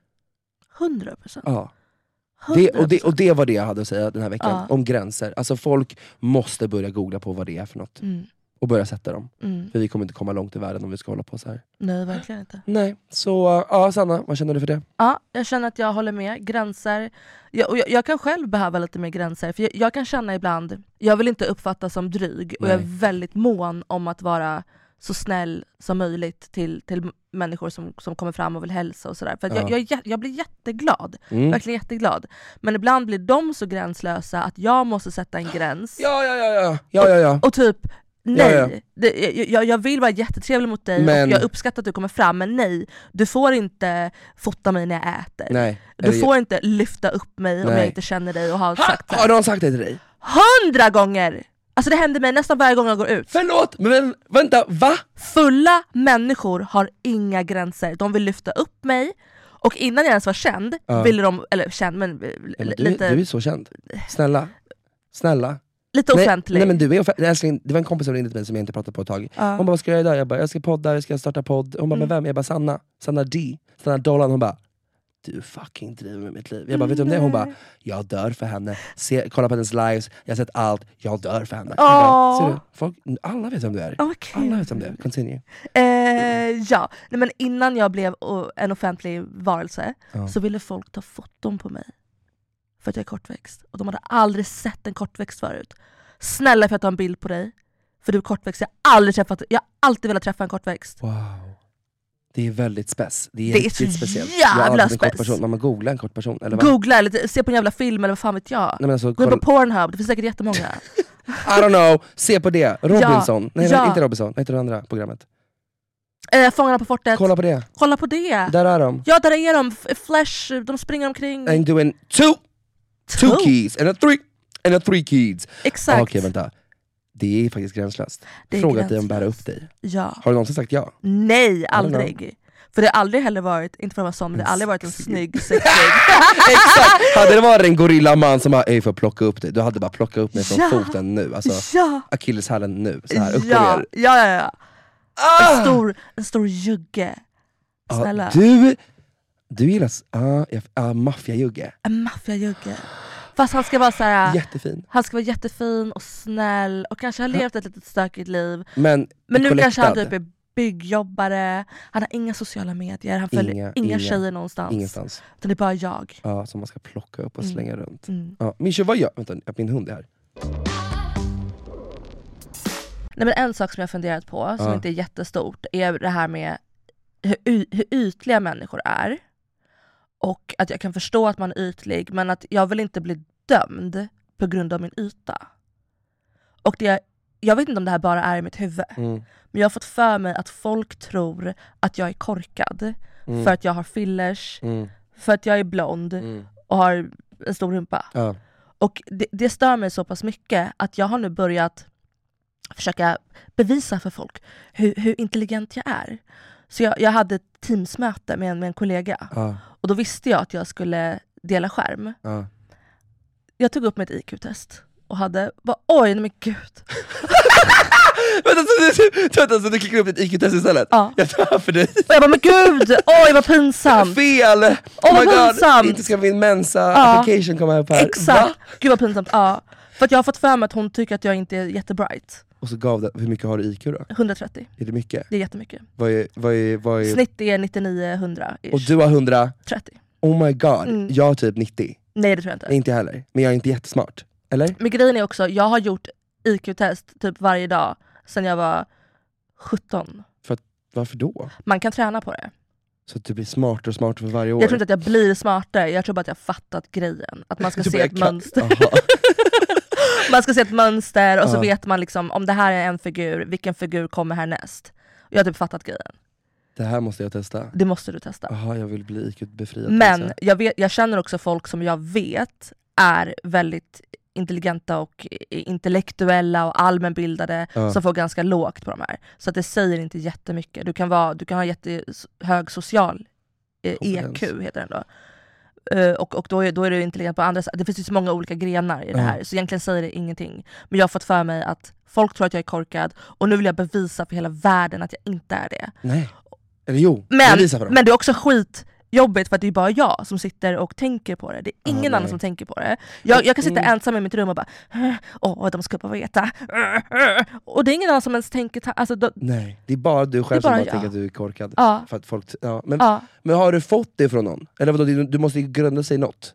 100%. Ja. Och det var det jag hade att säga den här veckan. Om gränser. Alltså folk måste börja googla på vad det är för något. Och börja sätta dem. För vi kommer inte komma långt i världen om vi ska hålla på så här. Nej, verkligen inte. Nej, så Sanna, vad känner du för det? Ja, jag känner att jag håller med. Gränser. Jag kan själv behöva lite mer gränser. För jag kan känna ibland, jag vill inte uppfattas som dryg. Och jag är väldigt mån om att vara så snäll som möjligt till människor som kommer fram och vill hälsa och sådär. För jag blir jätteglad. Verkligen jätteglad. Men ibland blir de så gränslösa att jag måste sätta en gräns. Ja. Och typ, nej. Jag vill vara jättetrevlig mot dig och jag uppskattar att du kommer fram, men nej, du får inte fota mig när jag äter. Nej. Du får inte lyfta upp mig om jag inte känner dig och har sagt det. Har någon sagt det till dig? 100 gånger! Alltså det händer mig nästan varje gång jag går ut. Förlåt, men vänta, va? Fulla människor har inga gränser. De vill lyfta upp mig. Och innan jag ens var känd ville de, eller känd men lite... Du är så känd. Snälla. Lite offentlig. Nej men du är älskling, det var en kompis som ringde till mig som jag inte pratat på ett tag. Hon bara, vad ska jag göra idag? Jag bara, jag ska podda, jag ska starta podd. Hon bara, men vem? Jag bara, Sanna Dolan. Hon bara, du fucking driver med mitt liv. Jag bara, vet du om det? Hon bara, jag dör för henne. Kolla på hennes lives, jag har sett allt. Jag dör för henne. Jag bara, ser du? Folk, alla vet vem du är. Okay. Alla vet vem du är. Continue. Ja, nej, men innan jag blev en offentlig varelse så ville folk ta foton på mig. För att jag är kortväxt. Och de hade aldrig sett en kortväxt förut. Snälla för att ta en bild på dig. För du är kortväxt. Jag har alltid velat träffa en kortväxt. Wow. Det är väldigt spes. Det är riktigt speciellt. Jävla spes. Man googlar en kort person. Eller googla eller se på en jävla film eller vad fan vet jag. Nej, alltså, gå på Pornhub, det finns säkert jättemånga. I don't know, se på det. Robinson. Nej, inte Robinson. Vad heter det andra programmet? Fångarna på fortet. Kolla på det. Där är de. Ja, där är de. Flash, de springer omkring. I'm doing two keys and a three kids. Exakt. Okej, vänta. Det är faktiskt gränslöst. Frågat dig om bära upp dig. Ja. Har du någonsin sagt ja? Nej, aldrig. För det har aldrig heller varit, inte för att vara sån, men det har aldrig varit en snygg, sexig. Exakt! Hade det varit en gorillaman som bara, ej får plocka upp dig, du hade bara plockat upp mig från foten nu. Alltså, akilleshälen nu, så här, upp och ner. Ja. En stor jugge. Snälla. Du gillar maffiajugge. En maffiajugge. Fast han ska vara så här, jättefin. Han ska vara jättefin och snäll och kanske ha levt ett litet stökigt liv. Men nu kanske han typ är byggjobbare. Han har inga sociala medier. Han följer inga tjejer någonstans. Ingenstans. Utan det är bara jag. Ja, som man ska plocka upp och slänga runt. Ja, Mischa, vad gör? Vänta, min hund är här. Nej, men en sak som jag funderat på, som inte är jättestort, är det här med hur ytliga människor är. Och att jag kan förstå att man är ytlig, men att jag vill inte bli dömd på grund av min yta. Och jag vet inte om det här bara är i mitt huvud. Men jag har fått för mig att folk tror att jag är korkad. För att jag har fillers. För att jag är blond. Och har en stor rumpa. Och det stör mig så pass mycket att jag har nu börjat försöka bevisa för folk hur intelligent jag är. Så jag hade ett teamsmöte med en kollega. Och då visste jag att jag skulle dela skärm. Jag tog upp mitt IQ-test. Och hade bara, oj, nej men gud. Vänta, så du klickar upp ett IQ-test istället? Ja. Jag tar för dig. Och jag bara, men gud, oj vad pinsamt. Fel! Oh my god, inte ska min Mensa-application komma upp här. Exakt, gud vad pinsamt. För att jag har fått för mig att hon tycker att jag inte är jättebright. Och så gav det, hur mycket har du IQ då? 130. Är det mycket? Det är jättemycket. Vad är... Snitt är 99-100 ish. Och du har 130? 30. Oh my god, jag har typ 90. Nej, det tror jag inte. Inte heller, men jag är inte jättesmart. Eller? Men grejen är också, jag har gjort IQ-test typ varje dag sedan jag var 17. Varför då? Man kan träna på det. Så att du blir smartare och smartare för varje år? Jag tror inte att jag blir smartare, jag tror bara att jag har fattat grejen. Att man ska se ett mönster. Man ska se ett mönster och så vet man liksom, om det här är en figur, vilken figur kommer härnäst. Jag har typ fattat grejen. Det här måste jag testa. Det måste du testa. Jaha, jag vill bli IQ-befriad. Men jag känner också folk som jag vet är väldigt intelligenta och intellektuella och allmänbildade som får ganska lågt på de här. Så att det säger inte jättemycket. Du kan ha jättehög social EQ heter den då. Och då är du intelligent på andra sätt. Det finns ju så många olika grenar i det här. Så egentligen säger det ingenting. Men jag har fått för mig att folk tror att jag är korkad. Och nu vill jag bevisa för hela världen att jag inte är det. Nej. Eller jo, men det är också skitjobbigt för att det är bara jag som sitter och tänker på det. Det är ingen annan som tänker på det. Jag kan sitta ensam i mitt rum och bara de ska bara veta. Och det är ingen annan som ens tänker nej, det är bara du själv som bara tänker att du är korkad. För att folk, men har du fått det från någon? Eller vadå, du måste ju grunda sig något.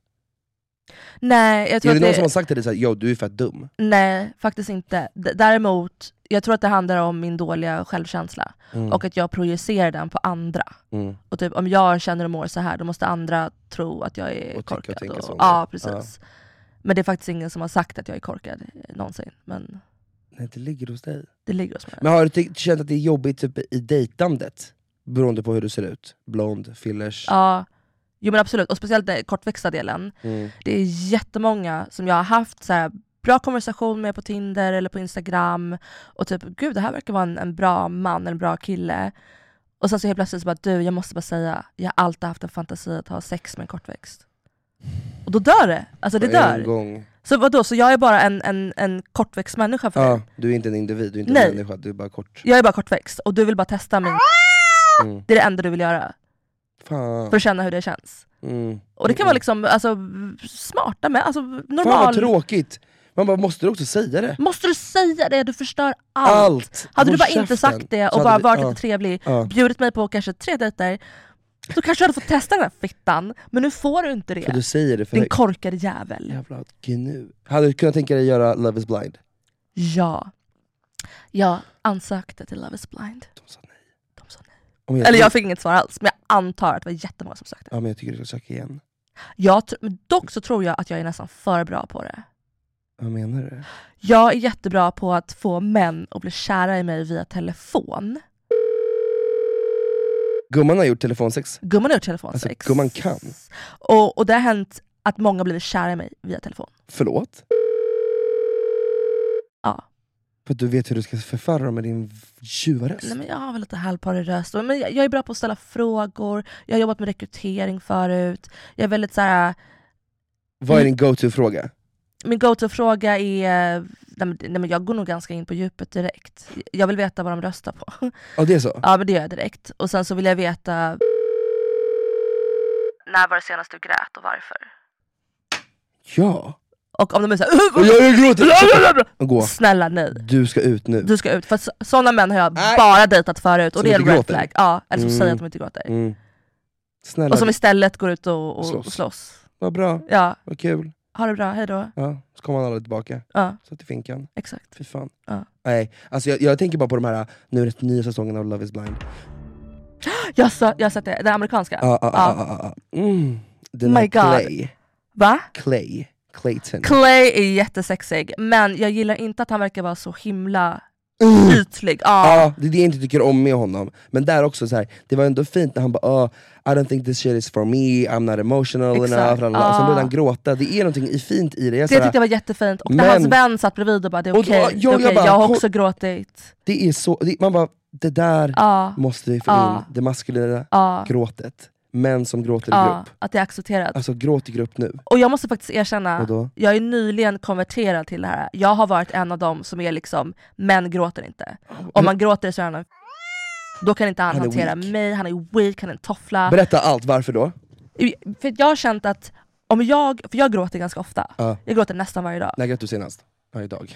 Nej, jag tror är det någon som har sagt till dig såhär, du är fett dum? Nej, faktiskt inte. Däremot, jag tror att det handlar om min dåliga självkänsla. Och att jag projicerar den på andra. Och typ, om jag känner och mår så här, då måste andra tro att jag är korkad. Ja, precis. Men det är faktiskt ingen som har sagt att jag är korkad någonsin. Men nej, det ligger hos dig. Det ligger hos mig. Men har du känt att det är jobbigt typ, i dejtandet? Beroende på hur du ser ut. Blond, fillers. Ja. Jo men absolut, och speciellt den kortväxta delen. Det är jättemånga som jag har haft så här bra konversation med på Tinder eller på Instagram. Och typ, gud det här verkar vara en bra man, en bra kille. Och sen så helt plötsligt så bara, jag måste bara säga, jag har alltid haft en fantasi att ha sex med en kortväxt. Och då dör det. Alltså det dör. Så vadå, så jag är bara en kortväxt människa för dig? Du är inte en individ, du är inte en människa, du är bara kort. Jag är bara kortväxt och du vill bara testa mig. Det är det enda du vill göra. Fan. För att känna hur det känns. Och det kan vara liksom smarta med, normal. Fan vad tråkigt. Man bara, måste du också säga det? Måste du säga det? Du förstör allt. Hade du bara inte sagt det och bara varit lite trevlig, bjudit mig på kanske 3 dejter, så kanske jag hade fått testa den här fittan. Men nu får du inte det. För du säger det för din korkade jävel. Jävla gnu. Hade du kunnat tänka dig göra Love is blind? Ja. Jag ansökte till Love is blind. De sa nej. Eller jag fick inget svar alls, men jag antar att det var jättemånga som sökte. Ja, men jag tycker du ska söka igen. Men dock så tror jag att jag är nästan för bra på det. Vad menar du? Jag är jättebra på att få män att bli kära i mig via telefon. Gumman har gjort telefonsex. Alltså, gumman kan. Och det har hänt att många blir kära i mig via telefon. Förlåt? Ja. För att du vet hur du ska förföra dem med din tjuvarröst. Nej, men jag har väl lite halvparig röst. Men jag är bra på att ställa frågor. Jag har jobbat med rekrytering förut. Jag är väldigt så här. Vad är din go-to-fråga? Min go-to-fråga är... Nej, men jag går nog ganska in på djupet direkt. Jag vill veta vad de röstar på. Ja, det är så? Ja, men det gör jag direkt. Och sen så vill jag veta... När var det senast du grät och varför? Ja. Och om de är såhär... Jag gråter! Gå. Snälla nej. Du ska ut nu. Du ska ut. För sådana män har jag bara dejtat förut. Och som det är en red flag. Ja, eller som säger att de inte gråter. Snälla. Och som istället går ut och slåss. Vad bra. Ja. Vad kul. Ha det bra, hejdå. Ja, så kommer man aldrig tillbaka. Ja. Så till finkan. Exakt. Fy fan. Ja. Nej, alltså jag tänker bara på de här, nu är det nya säsongen av Love is blind. Jag har sett det, den amerikanska. Den här Clay. Va? Clayton. Clay är jättesexig, men jag gillar inte att han verkar vara så himla ytlig. Ja, det är det jag inte tycker om med honom. Men där också så här, det var ändå fint när han bara I don't think this shit is for me, I'm not emotional enough. Och sen började han gråta. Det är någonting fint i det. Det tyckte jag var jättefint. Och när hans vän satt bredvid och bara, det är okej. Jag har också gråtit. Det är så, man bara, det där måste vi få in. Det maskulina gråtet. Män som gråter i grupp. Att det är accepterat. Alltså gråt i grupp nu. Och jag måste faktiskt erkänna, jag är nyligen konverterad till det här. Jag har varit en av dem som är liksom, män gråter inte. Om man gråter så är han då kan inte han hantera mig, han är weak, han är en toffla. Berätta allt, varför då? För jag har känt att för jag gråter ganska ofta. Jag gråter nästan varje dag. När grät du senast? Idag.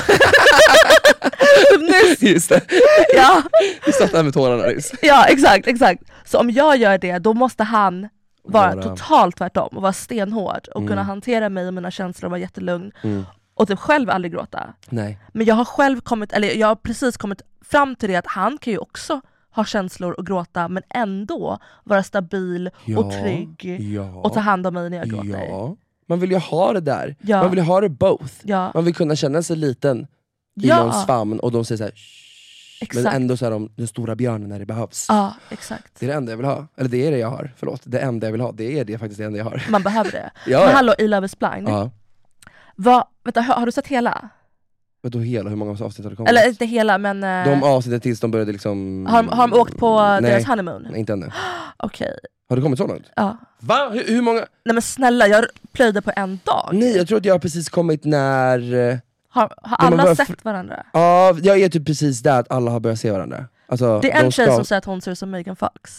Nyss. Just det. Ja. Vi satt där med tårarna nyss. Ja, exakt. Så om jag gör det, då måste han vara totalt tvärtom och vara stenhård och kunna hantera mig och mina känslor och vara jättelugn. Och typ själv aldrig gråta. Nej. Men jag har precis kommit fram till det att han kan ju också ha känslor och gråta, men ändå vara stabil och trygg och ta hand om mig när jag gråter. Ja. Man vill ju ha det där. Man vill ju ha det both. Man vill kunna känna sig liten i någons famn och de säger så här, Exakt. Men ändå så är de den stora björnen när det behövs. Ja, exakt. Det är det enda jag vill ha. Eller det är det jag har. Förlåt. Det enda jag vill ha. Det är faktiskt det enda jag har. Man behöver det. Ja. Men hallå, i Love is blind. Ja. Vänta, har du sett hela? Vadå hela? Hur många avsnitt har det kommit? Eller inte hela, men... De avsnitten tills de började liksom... Har de åkt på deras honeymoon? Nej, inte ännu. Okej. Har det kommit så långt? Ja. Va? Hur många? Nej men snälla, jag plöjde på en dag. Nej, jag tror att jag har precis kommit när... Har alla sett varandra? Ja, jag är typ precis där att alla har börjat se varandra. Alltså, det är en tjej som säger att hon ser ut som Megan Fox.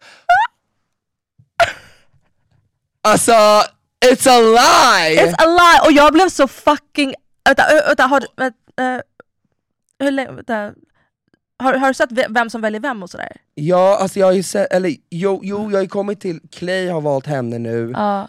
Alltså, it's a lie! It's a lie! Och jag blev så fucking... Har du sett vem som väljer vem och sådär? Ja, alltså jag har ju sett... Eller jo, jag har ju kommit till... Clay har valt henne nu.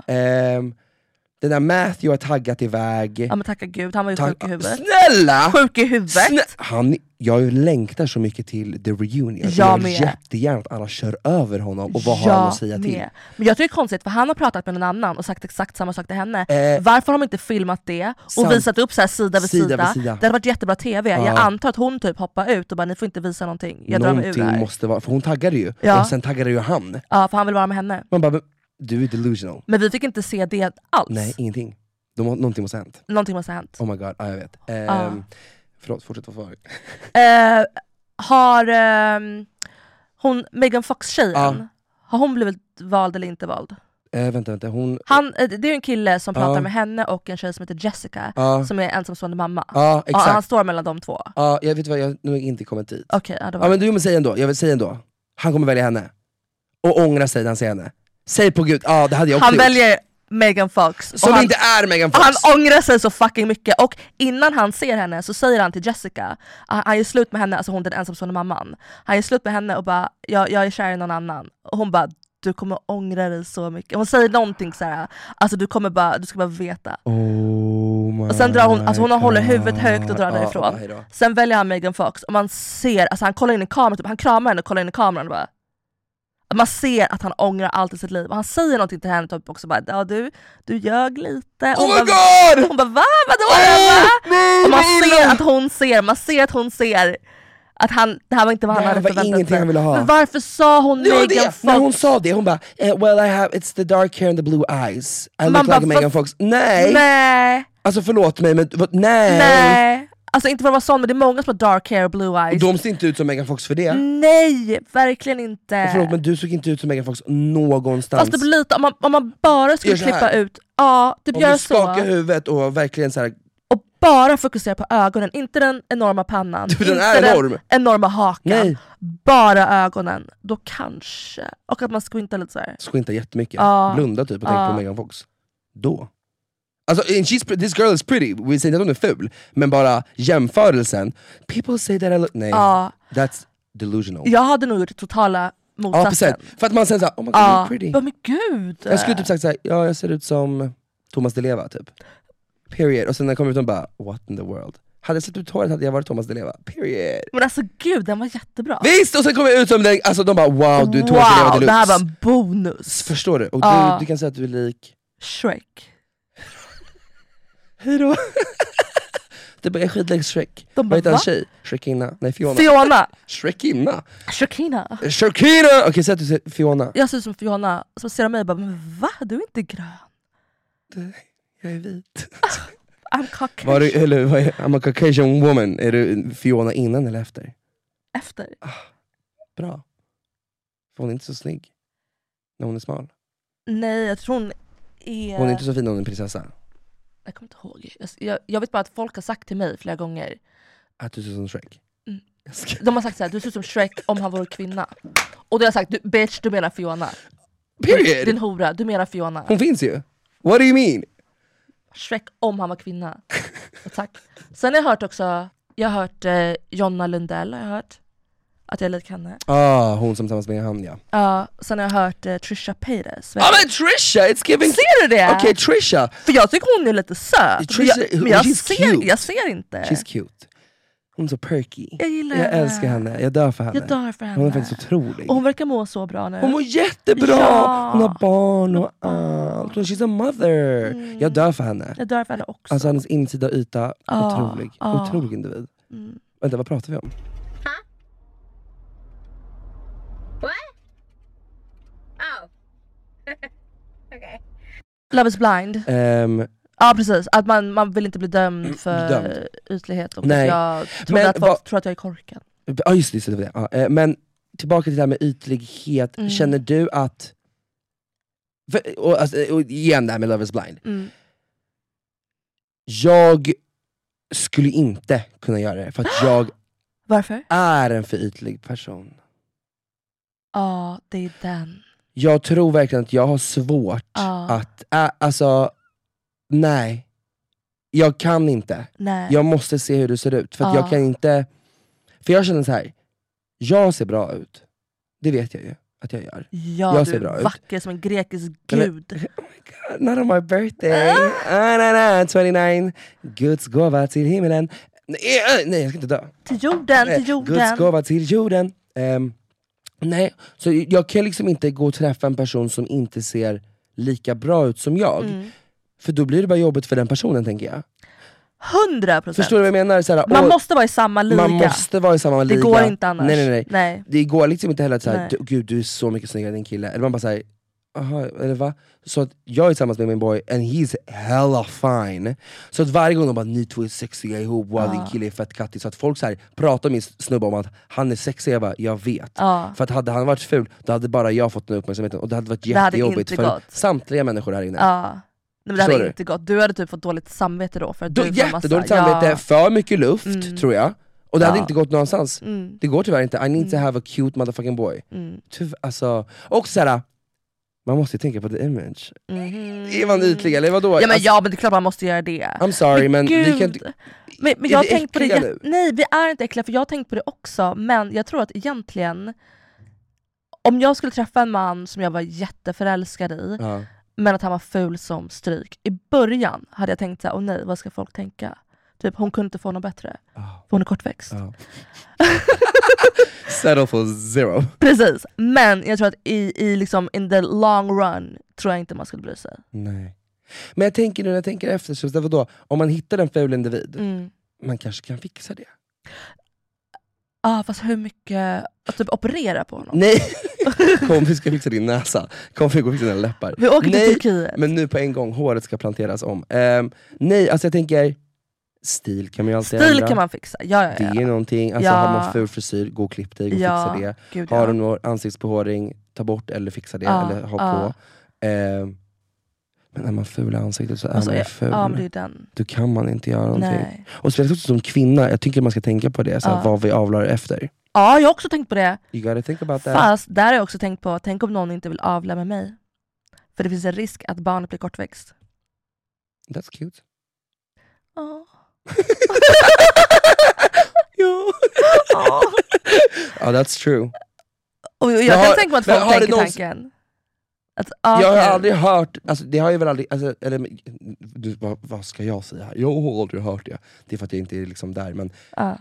Den där Matthew har taggat iväg. Ja men tacka gud, han var ju sjuk i huvudet. Snälla! Sjuk i huvudet! Jag längtar så mycket till the reunion. Jag vill jättegärna att alla kör över honom. Och vad har han att säga till? Men jag tycker det är konstigt, för han har pratat med någon annan och sagt exakt samma sak till henne. Varför har de inte filmat det och visat upp så här sida vid sida? Det hade varit jättebra tv. Jag antar att hon typ hoppar ut och bara, ni får inte visa någonting. Jag drar mig ur här. Måste vara, för hon taggade ju. Och sen taggade ju han. Ja, för han vill vara med henne. Man bara, du är delusional. Men vi fick inte se det alls. Nej, ingenting. Någonting måste ha hänt. Någonting måste ha hänt. Oh my god, jag vet. Förlåt, fortsätt vara svag. Har hon, Megan Fox-tjejen, har hon blivit vald eller inte vald? Vänta, hon... det är en kille som pratar med henne och en tjej som heter Jessica, som är ensamstående mamma. Exakt. Han står mellan de två. Jag vet vad, jag har nog inte kommit dit. Okay, men du säger ändå, jag vill säga ändå. Han kommer välja henne. Och ångra sig när han ser henne. Säg på gud, det hade jag också gjort. Väljer Megan Fox. Som inte är Megan Fox. Och han ångrar sig så fucking mycket. Och innan han ser henne så säger han till Jessica, han är slut med henne, alltså hon den ensamstående mamman. Han är slut med henne och bara, jag är kär i någon annan. Och hon bara, du kommer ångra dig så mycket. Hon säger någonting så här, alltså du ska bara veta. Och sen drar hon, alltså hon håller huvudet högt och drar därifrån. Sen väljer han Megan Fox och man ser, alltså han kollar in i kameran, typ, han kramar henne och kollar in i kameran och bara, man ser att han ångrar allt i sitt liv. Och han säger någonting till henne typ också, bara, ja du ljög lite. Oh my god! Hon bara, vadå? Och man ser att hon ser att det här var inte vad han hade förväntat sig. Han ville ha. Men varför sa hon Megan Fox? När hon sa det, hon bara, well it's the dark hair and the blue eyes. I look like Megan Fox. Nej! Alltså förlåt mig, men nej! Alltså inte för att vara sån, men det är många som har dark hair och blue eyes. Och de ser inte ut som Megan Fox för det. Nej, verkligen inte. Och förlåt, men du såg inte ut som Megan Fox någonstans. Fast det blir lite, om man bara skulle klippa ut, typ gör så. Skaka huvudet och verkligen så här. Och bara fokusera på ögonen, inte den enorma pannan. Den är enorm. Den enorma hakan. Nej. Bara ögonen. Då kanske. Och att man squintar lite så här. Squintar jättemycket. Blunda typ och tänk på Megan Fox. Då. Alltså, this girl is pretty. Vi säger inte att hon är ful. Men bara jämförelsen. People say that I look... Nej, that's delusional. Jag hade nog gjort totala motsatsen. För att man säger såhär, oh my god, you're pretty. Men gud. Jag skulle typ sagt såhär, jag ser ut som Thomas Di Leva typ. Period. Och sen när jag kom ut och bara, what in the world. Hade jag sett ut håret hade jag varit Thomas Di Leva. Period. Men alltså gud, den var jättebra. Visst! Och sen kom jag ut som den, alltså de bara, wow, du är Thomas Di Leva deluxe. Det här var en bonus. Förstår du? Och du kan säga att du är lik Shrek. Hejdå. Det börjar skitlägg Shrek. Vad heter han tjej? Shrekina? Nej, Fiona. Shrekina. Okej, säg att du ser Fiona. Jag ser ut som Fiona. Så ser de mig och bara, men va? Du är inte grön. Jag är vit. I'm Caucasian. I'm a Caucasian woman. Är du Fiona innan eller efter? Efter. Bra. För hon är inte så snygg när hon är smal. Nej, jag tror hon är... Hon är inte så fin när hon är en prinsessa. Jag kommer inte ihåg. Jag vet bara att folk har sagt till mig flera gånger att du ser ut som Shrek. De har sagt såhär, du ser ut som Shrek om han vore kvinna. Och då har jag sagt, bitch, du menar Fiona. Period. Din hora, du menar Fiona. Hon finns ju. What do you mean? Shrek om han var kvinna. Tack. Sen har jag hört också, Jonna Lundell har jag hört. Att jag är lik henne. Hon som tillsammans med han, ja. Sen har jag hört Trisha Paytas. Men Trisha, it's giving... Ser du det? Okej, Trisha. För jag tycker hon är lite söt. Trisha, men jag ser inte. She's cute. Hon är så perky. Jag älskar henne, jag dör för henne. Hon är faktiskt otrolig. Och hon verkar må så bra nu. Hon mår jättebra. Ja. Hon har barn och allt. She's a mother. Jag dör för henne. Jag dör för henne också. Alltså hennes insida yta, otrolig. Otrolig individ. Vänta, vad pratar vi om? Okay. Love is blind. Ja precis, att man vill inte bli dömd för ytlighet. Och Nej. jag tror att folk tror att jag är korkad. Ja just det, ja. Men tillbaka till det här med ytlighet. Känner du att och igen det här med Love is blind. Jag skulle inte kunna göra det för att jag Varför? är en för ytlig person. Ja, det är den. Jag tror verkligen att jag har svårt att alltså nej. Jag kan inte. Nej. Jag måste se hur det ser ut för att jag kan inte. För jag känner så här. Jag ser bra ut. Det vet jag ju att jag gör. Ja, jag du ser bra är ut. vacker som en grekisk gud. Oh my god, not on my birthday. 29. Guds gåva till himmelen. Nej, jag ska inte dö. Till jorden. Guds gåva till jorden. Nej, så jag kan liksom inte gå och träffa en person som inte ser lika bra ut som jag. För då blir det bara jobbigt för den personen, tänker jag. 100%. Förstår du vad jag menar? Såhär, man måste vara i samma liga. Man måste vara i samma liga. Det går inte annars. Nej. Det går liksom inte heller att såhär, gud du är så mycket snyggare än din kille. Eller man bara säger, aha, eller va? Så att jag är tillsammans med min boy and he's hella fine. Så att varje gång de bara, ni två är sexiga ihop, wow, din kille är fett kattig. Så att folk så här, pratar med min snubbe om att han är sexig, jag vet. För att hade han varit ful, då hade bara jag fått den uppmärksamheten. Och det hade varit jättejobbigt för samtliga människor här inne. Nej, men det hade inte gått. Du hade typ fått dåligt samvete då. För att jättedåligt samvete, för mycket luft tror jag. Och det hade inte gått någonstans. Det går tyvärr inte. I need to have a cute motherfucking boy. Alltså, och såhär, man måste ju tänka på the image. Är man ytlig eller vadå? Ja men, ja men det är klart man måste göra det. I'm sorry men vi kan inte. Men jag har tänkt på det. Nej, vi är inte äckliga, för jag har tänkt på det också. Men jag tror att egentligen, om jag skulle träffa en man som jag var jätteförälskad i, men att han var ful som stryk, i början hade jag tänkt så här, åh nej, vad ska folk tänka? Typ, hon kunde inte få något bättre. För hon är kortväxt. Settle for zero. Precis, men jag tror att i liksom in the long run tror jag inte man skulle bry sig. Nej. Men jag tänker nu när jag tänker efter, så då, om man hittar en ful individ, man kanske kan fixa det. Fast hur mycket, att typ operera på honom? Nej, kom vi ska fixa din näsa. Kom vi gå och fixa dina läppar. Vi åker till Turkiet. Men nu på en gång, håret ska planteras om. Nej, alltså jag tänker, stil kan man ju alltid Stil ändra. kan man fixa, ja. Det är någonting, alltså har man ful frisyr, gå och klipp dig och fixa det. Gud, har du någon ansiktsbehåring, ta bort eller fixa det, eller ha på. Men när man ful i ansiktet så är man ful. Men det är den. Då kan man inte göra någonting. Nej. Och speciellt också som kvinna, jag tycker man ska tänka på det, såhär, vad vi avlar efter. Ja, jag har också tänkt på det. You gotta think about that. Fast där har jag också tänkt på, tänk om någon inte vill avla med mig. För det finns en risk att barnet blir kortväxt. That's cute. Ja, that's true. Och jag kan tänka mig att folk tänker tanken. Att, jag har aldrig hört, alltså, det har jag väl aldrig, alltså, eller, vad ska jag säga här? Jag har aldrig hört det. Det är för att jag inte är liksom där, men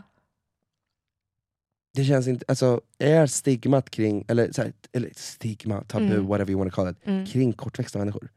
det känns inte, alltså är stigmat kring, eller stigma, tabu, whatever you want to call it, kring kortväxta människor.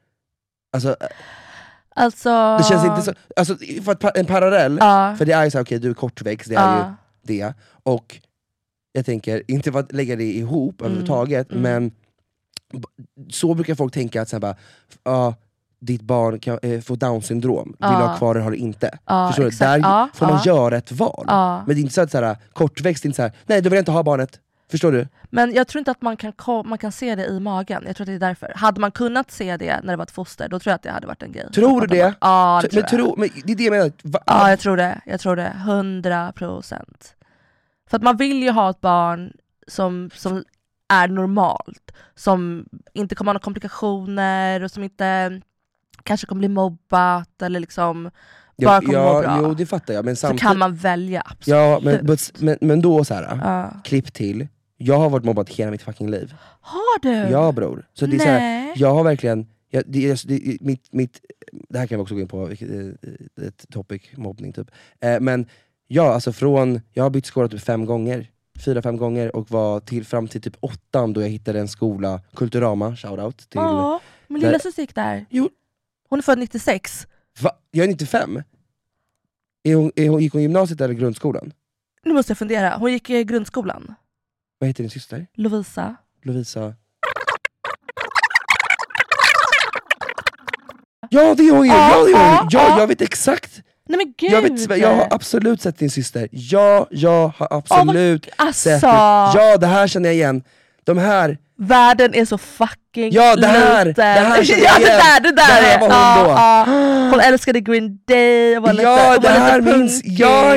Alltså det känns inte så, alltså för en parallell, för det är ju så okej, du är kortväxt, det är ju det, och jag tänker, inte för att lägga det ihop överhuvudtaget, men så brukar folk tänka att så här bara, ditt barn kan få Down syndrom, vill du ha kvar det, har du inte. Förstår du? Där får man göra ett val. Men det är inte så att så här, kortväxt är inte så här, nej du vill inte ha barnet. Förstår du? Men jag tror inte att man kan se det i magen. Jag tror att det är därför. Hade man kunnat se det när det var ett foster, då tror jag att det hade varit en grej. Tror du det? Ja, det men det är det jag menar. Ja, jag tror det. 100%. För att man vill ju ha ett barn som är normalt. Som inte kommer ha några komplikationer och som inte kanske kommer bli mobbat eller liksom bara kommer må bra. Jo, det fattar jag. Men samtidigt, så kan man välja, absolut. Ja, men då så här, klipp till. Jag har varit mobbad hela mitt fucking liv. Har du? Ja, bror. Så det är så här, jag har verkligen, det här kan vi också gå in på, ett topic, mobbning typ. Men ja, alltså jag har bytt skola typ 4-5 gånger och var fram till typ 8 då jag hittade en skola, Kulturama, shoutout till. Ja, min lilla syster gick där. Jo. Hon är född 96. Va? Jag är 95. Gick hon gymnasiet eller grundskolan? Nu måste jag fundera. Hon gick i grundskolan. Vad heter din syster? Lovisa. Ja, det är hon ju. Jag vet exakt. Nej men gud. Jag har absolut sett din syster. Ja, jag har absolut sett det. Alltså. Ja, det här känner jag igen. De här. Världen är så fucking Ja, det här känner jag igen. Det här var hon då. Hon älskade Green Day och var lite, det här minns. Ja.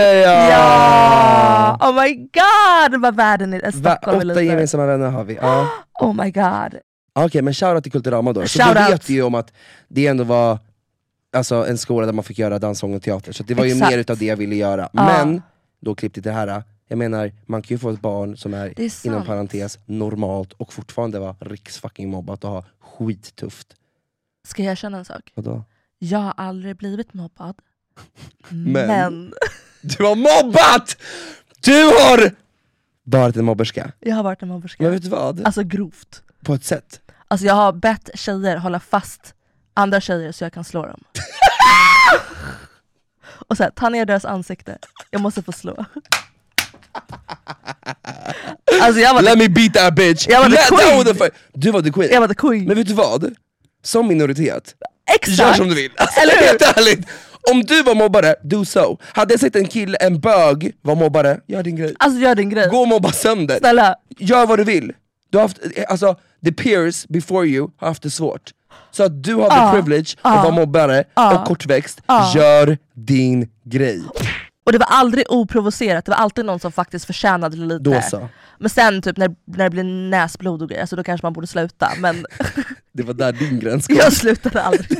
Oh my god, vad världen är. Stockholm 8 gemensamma vänner har vi. Ja. Oh my god. Okej, men shoutout till Kulturama då. Så då vet du ju om att det ändå var alltså, en skola där man fick göra danssång och teater. Så det var ju mer utav det jag ville göra. Men, då klippte det här. Jag menar, man kan ju få ett barn som är inom parentes normalt och fortfarande vara riksfucking mobbat och ha skittufft. Ska jag känna en sak? Vadå? Jag har aldrig blivit mobbad. Men... Du har mobbat! Du har varit en mobberska. Jag har varit en mobberska. Men vet du vad? Alltså grovt. På ett sätt. Alltså jag har bett tjejer hålla fast andra tjejer så jag kan slå dem. Och så här, ta ner deras ansikte. Jag måste få slå. Alltså jag var Let me beat that bitch. Jag var the queen. Du var the queen. Jag var the queen. Men vet du vad? Som minoritet, exakt. gör som du vill. Alltså, eller helt ärligt. Om du var mobbare, do so. Hade jag sett en kille, en bög, var mobbare, gör din grej. Alltså gör din grej. Gå och mobba sönder. Snälla. Gör vad du vill. Du har haft, alltså, the peers before you har haft det svårt. Så att du har the privilege att vara mobbare och kortväxt. Gör din grej. Och det var aldrig oprovocerat, det var alltid någon som faktiskt förtjänade lite. Då så. Men sen typ när det blir näsblod och grejer, alltså då kanske man borde sluta. Men det var där din gräns kom. Jag slutade aldrig.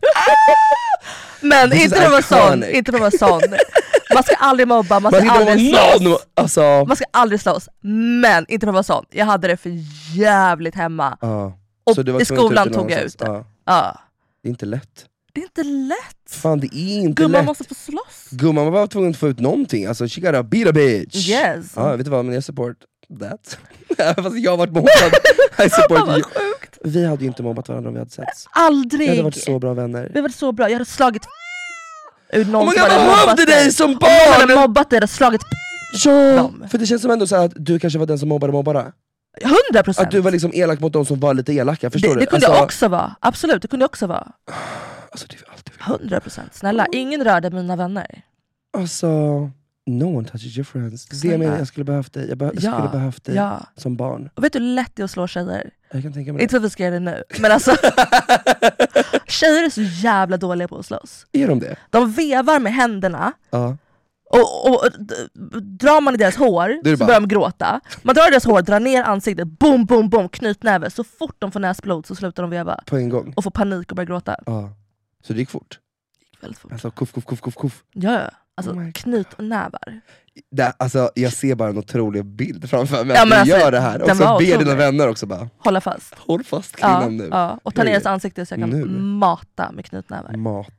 Men inte för att vara sån. Man ska aldrig mobba, man ska aldrig slåss. Alltså. Man ska aldrig slåss. Men inte för att vara sån. Jag hade det för jävligt hemma. Och så i skolan tog jag ut det. Det är inte lätt. Det är inte lätt. Fan, det är inte Gumman lätt. Måste få slåss. Gumman var bara tvungen att få ut någonting. Alltså, she gotta beat a bitch. Yes. Vet du vad, men jag support that. Fast jag har varit mobbad. I support you. Vi hade ju inte mobbat varandra om vi hade setts. Aldrig. Vi hade varit så bra vänner. Vi hade varit så bra. Jag hade slagit ur någon som hade mobbat dig som barn. Om jag hade mobbat dig, jag hade slagit dem. För det känns som ändå så att du kanske var den som mobbade. 100%. Att du var liksom elak mot dem som var lite elaka, förstår du? Det kunde jag också vara, absolut, det kunde jag också vara. Alltså, det är alltid 100%, snälla, ingen rörde mina vänner. Alltså, no one touches your friends. Det jag menar, jag skulle behövt dig. Jag skulle behövt dig som barn. Och vet du hur lätt det är att slå tjejer? Jag kan tänka mig inte för att vi ska göra det nu, men alltså tjejer är så jävla dåliga på att slåss. Är de det? De vevar med händerna. Och drar man i deras hår så börjar de gråta. Man drar i deras hår, drar ner ansiktet, boom, boom, boom, knytnäve. Så fort de får näsblod så slutar de veva. På en gång? Och får panik och börjar gråta. Så det gick fort? Det gick väldigt fort. Alltså kuff. Ja, alltså knytnävar. Alltså, jag ser bara en otrolig bild framför mig att du gör det här. Och så ber dina vänner också bara hålla fast. Håll fast kvinnan nu. Och ta ner deras ansikte så jag kan mata med knytnävar.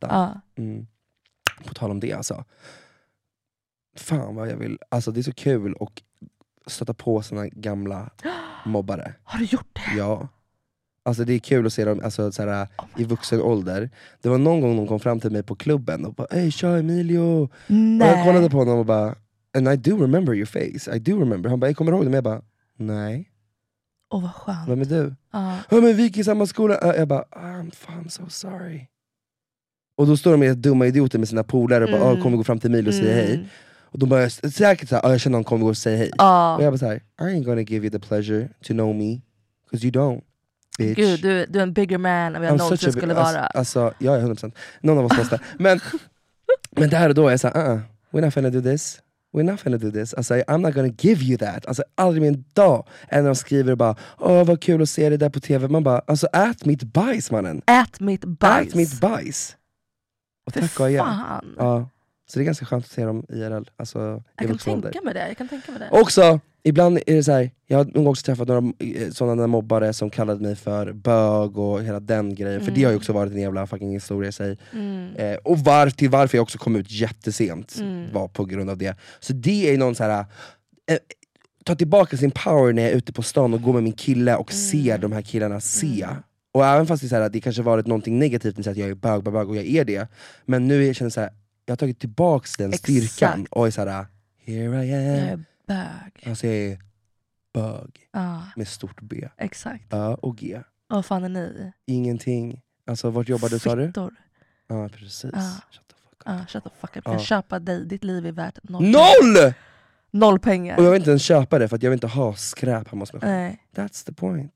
På tal om det alltså. Fan vad jag vill, alltså det är så kul att stöta på såna gamla mobbare. Har du gjort det? Ja. Alltså det är kul att se dem alltså, såhär, i vuxen ålder. Det var någon gång de kom fram till mig på klubben och bara "Hey, tja Emilio." Nej. Och jag kollade på honom och bara "And I do remember your face, I do remember." Han bara "Jag kommer ihåg det." Men jag bara "Nej." Vad skönt. Vem är du? Ja men vi gick i samma skola. Jag bara I'm so sorry. Och då står de med dumma idioter med sina polare och bara kommer gå fram till Emilio och säga hej. Och de bara säkert såhär, jag känner någon kommer gå och säga hej. Och jag bara såhär, I ain't gonna give you the pleasure to know me, 'cause you don't, bitch. Gud, du är en bigger man än jag någonsin skulle vara. Alltså, jag är 100%. Någon av oss måste. Men där och då är jag såhär, we're not gonna do this. We're not gonna do this. Alltså, I'm not gonna give you that. Alltså, aldrig med en dag. Än när de skriver bara, vad kul att se det där på tv. Man bara, alltså ät mitt bajs mannen. Ät mitt bajs. Ät mitt bajs. Och tack och igen. Ja. Så det är ganska skönt att se dem IRL. Alltså, jag kan tänka mig det. Också, ibland är det så här, jag har någon gång också träffat några sådana mobbare som kallade mig för bög och hela den grejen. För det har ju också varit en jävla fucking historia i sig. Och varför jag också kom ut jättesent var på grund av det. Så det är någon så här ta tillbaka sin power när jag är ute på stan och går med min kille och ser de här killarna Och även fast det, är så här, det kanske varit någonting negativt, att jag är bög och jag är det. Men nu känner jag så här, jag har tagit tillbaks den styrkan och är såhär, here I am. Jag är bög. Alltså jag är bög med stort B. Exakt. Och G. Vad fan är ni? Ingenting. Alltså vart jobbar du, sa du? Fittor. Ja, precis. Shut the fuck up. Jag kan köpa dig. Ditt liv är värt noll pengar. Och jag vill inte ens köpa det för att jag vill inte ha skräp hemma hos mig. Nej. That's the point.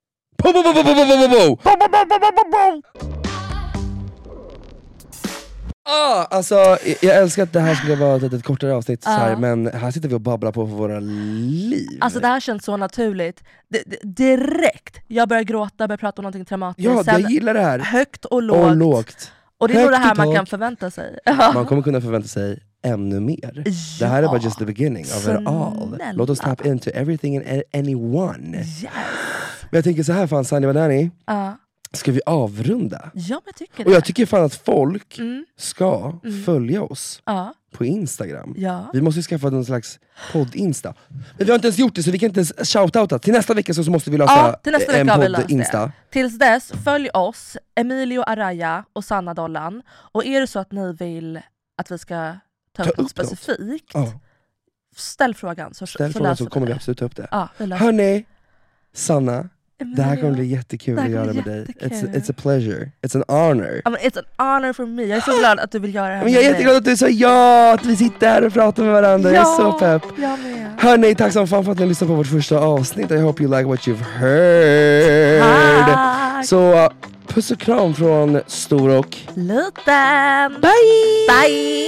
Alltså, jag älskar att det här skulle vara ett kortare avsnitt så här, men här sitter vi och babblar på för våra liv. Alltså det här känns så naturligt. Direkt, jag börjar gråta, börjar prata om någonting traumatiskt. Ja, jag gillar det här. Högt och lågt. Och det är nog det här man kan förvänta sig. Man kommer kunna förvänta sig ännu mer. Det här är bara just the beginning of it all. Låt oss tap into everything and anyone. Yes. Men jag tänker så här, fan Sanni Badani. Ska vi avrunda? Ja, men jag tycker det. Och jag tycker fan att folk ska följa oss på Instagram. Ja. Vi måste skaffa någon slags podd-insta. Men vi har inte ens gjort det, så vi kan inte ens shoutouta. Till nästa vecka så måste vi lösa en podd-insta. Tills dess, följ oss, Emilio Araya och Sanna Dollan. Och är det så att ni vill att vi ska ta upp något specifikt, ställ frågan så kommer vi absolut ta upp det. Hörni, Sanna, det här kommer bli jättekul att göra med dig. It's a pleasure. It's an honor. It's an honor for me. Jag är så glad att du vill göra det här. Men jag är jätteglad att du sa att vi sitter här och pratar med varandra. Jag är så pepp. Hörni, tack så fan för att ni lyssnade på vårt första avsnitt. I hope you like what you've heard. Så puss och kram från stor och liten. Bye! Bye!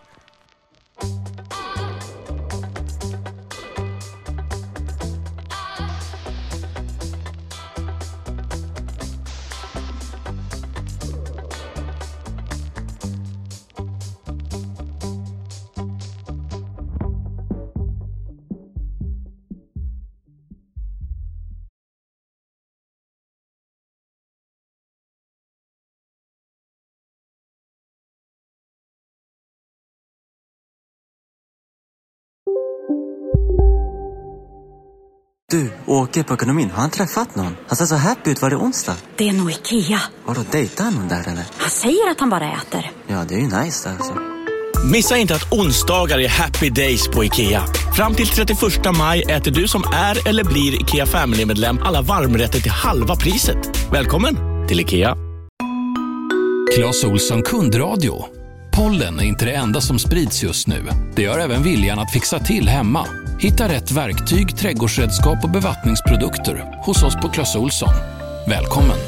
Du, Åke på ekonomin, har han träffat någon? Han ser så happy ut, var det onsdag? Det är nog Ikea. Vadå, dejtar någon där eller? Han säger att han bara äter. Ja, det är ju nice alltså. Missa inte att onsdagar är happy days på Ikea. Fram till 31 maj äter du som är eller blir Ikea Family-medlem alla varmrätter till halva priset. Välkommen till Ikea. Clas Ohlson kundradio. Pollen är inte det enda som sprids just nu. Det gör även viljan att fixa till hemma. Hitta rätt verktyg, trädgårdsredskap och bevattningsprodukter hos oss på Clas Ohlson. Välkommen!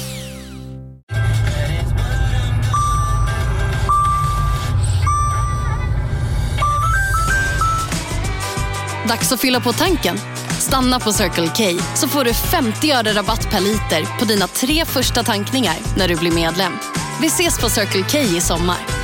Dags att fylla på tanken. Stanna på Circle K så får du 50 öre rabatt per liter på dina 3 första tankningar när du blir medlem. Vi ses på Circle K i sommar.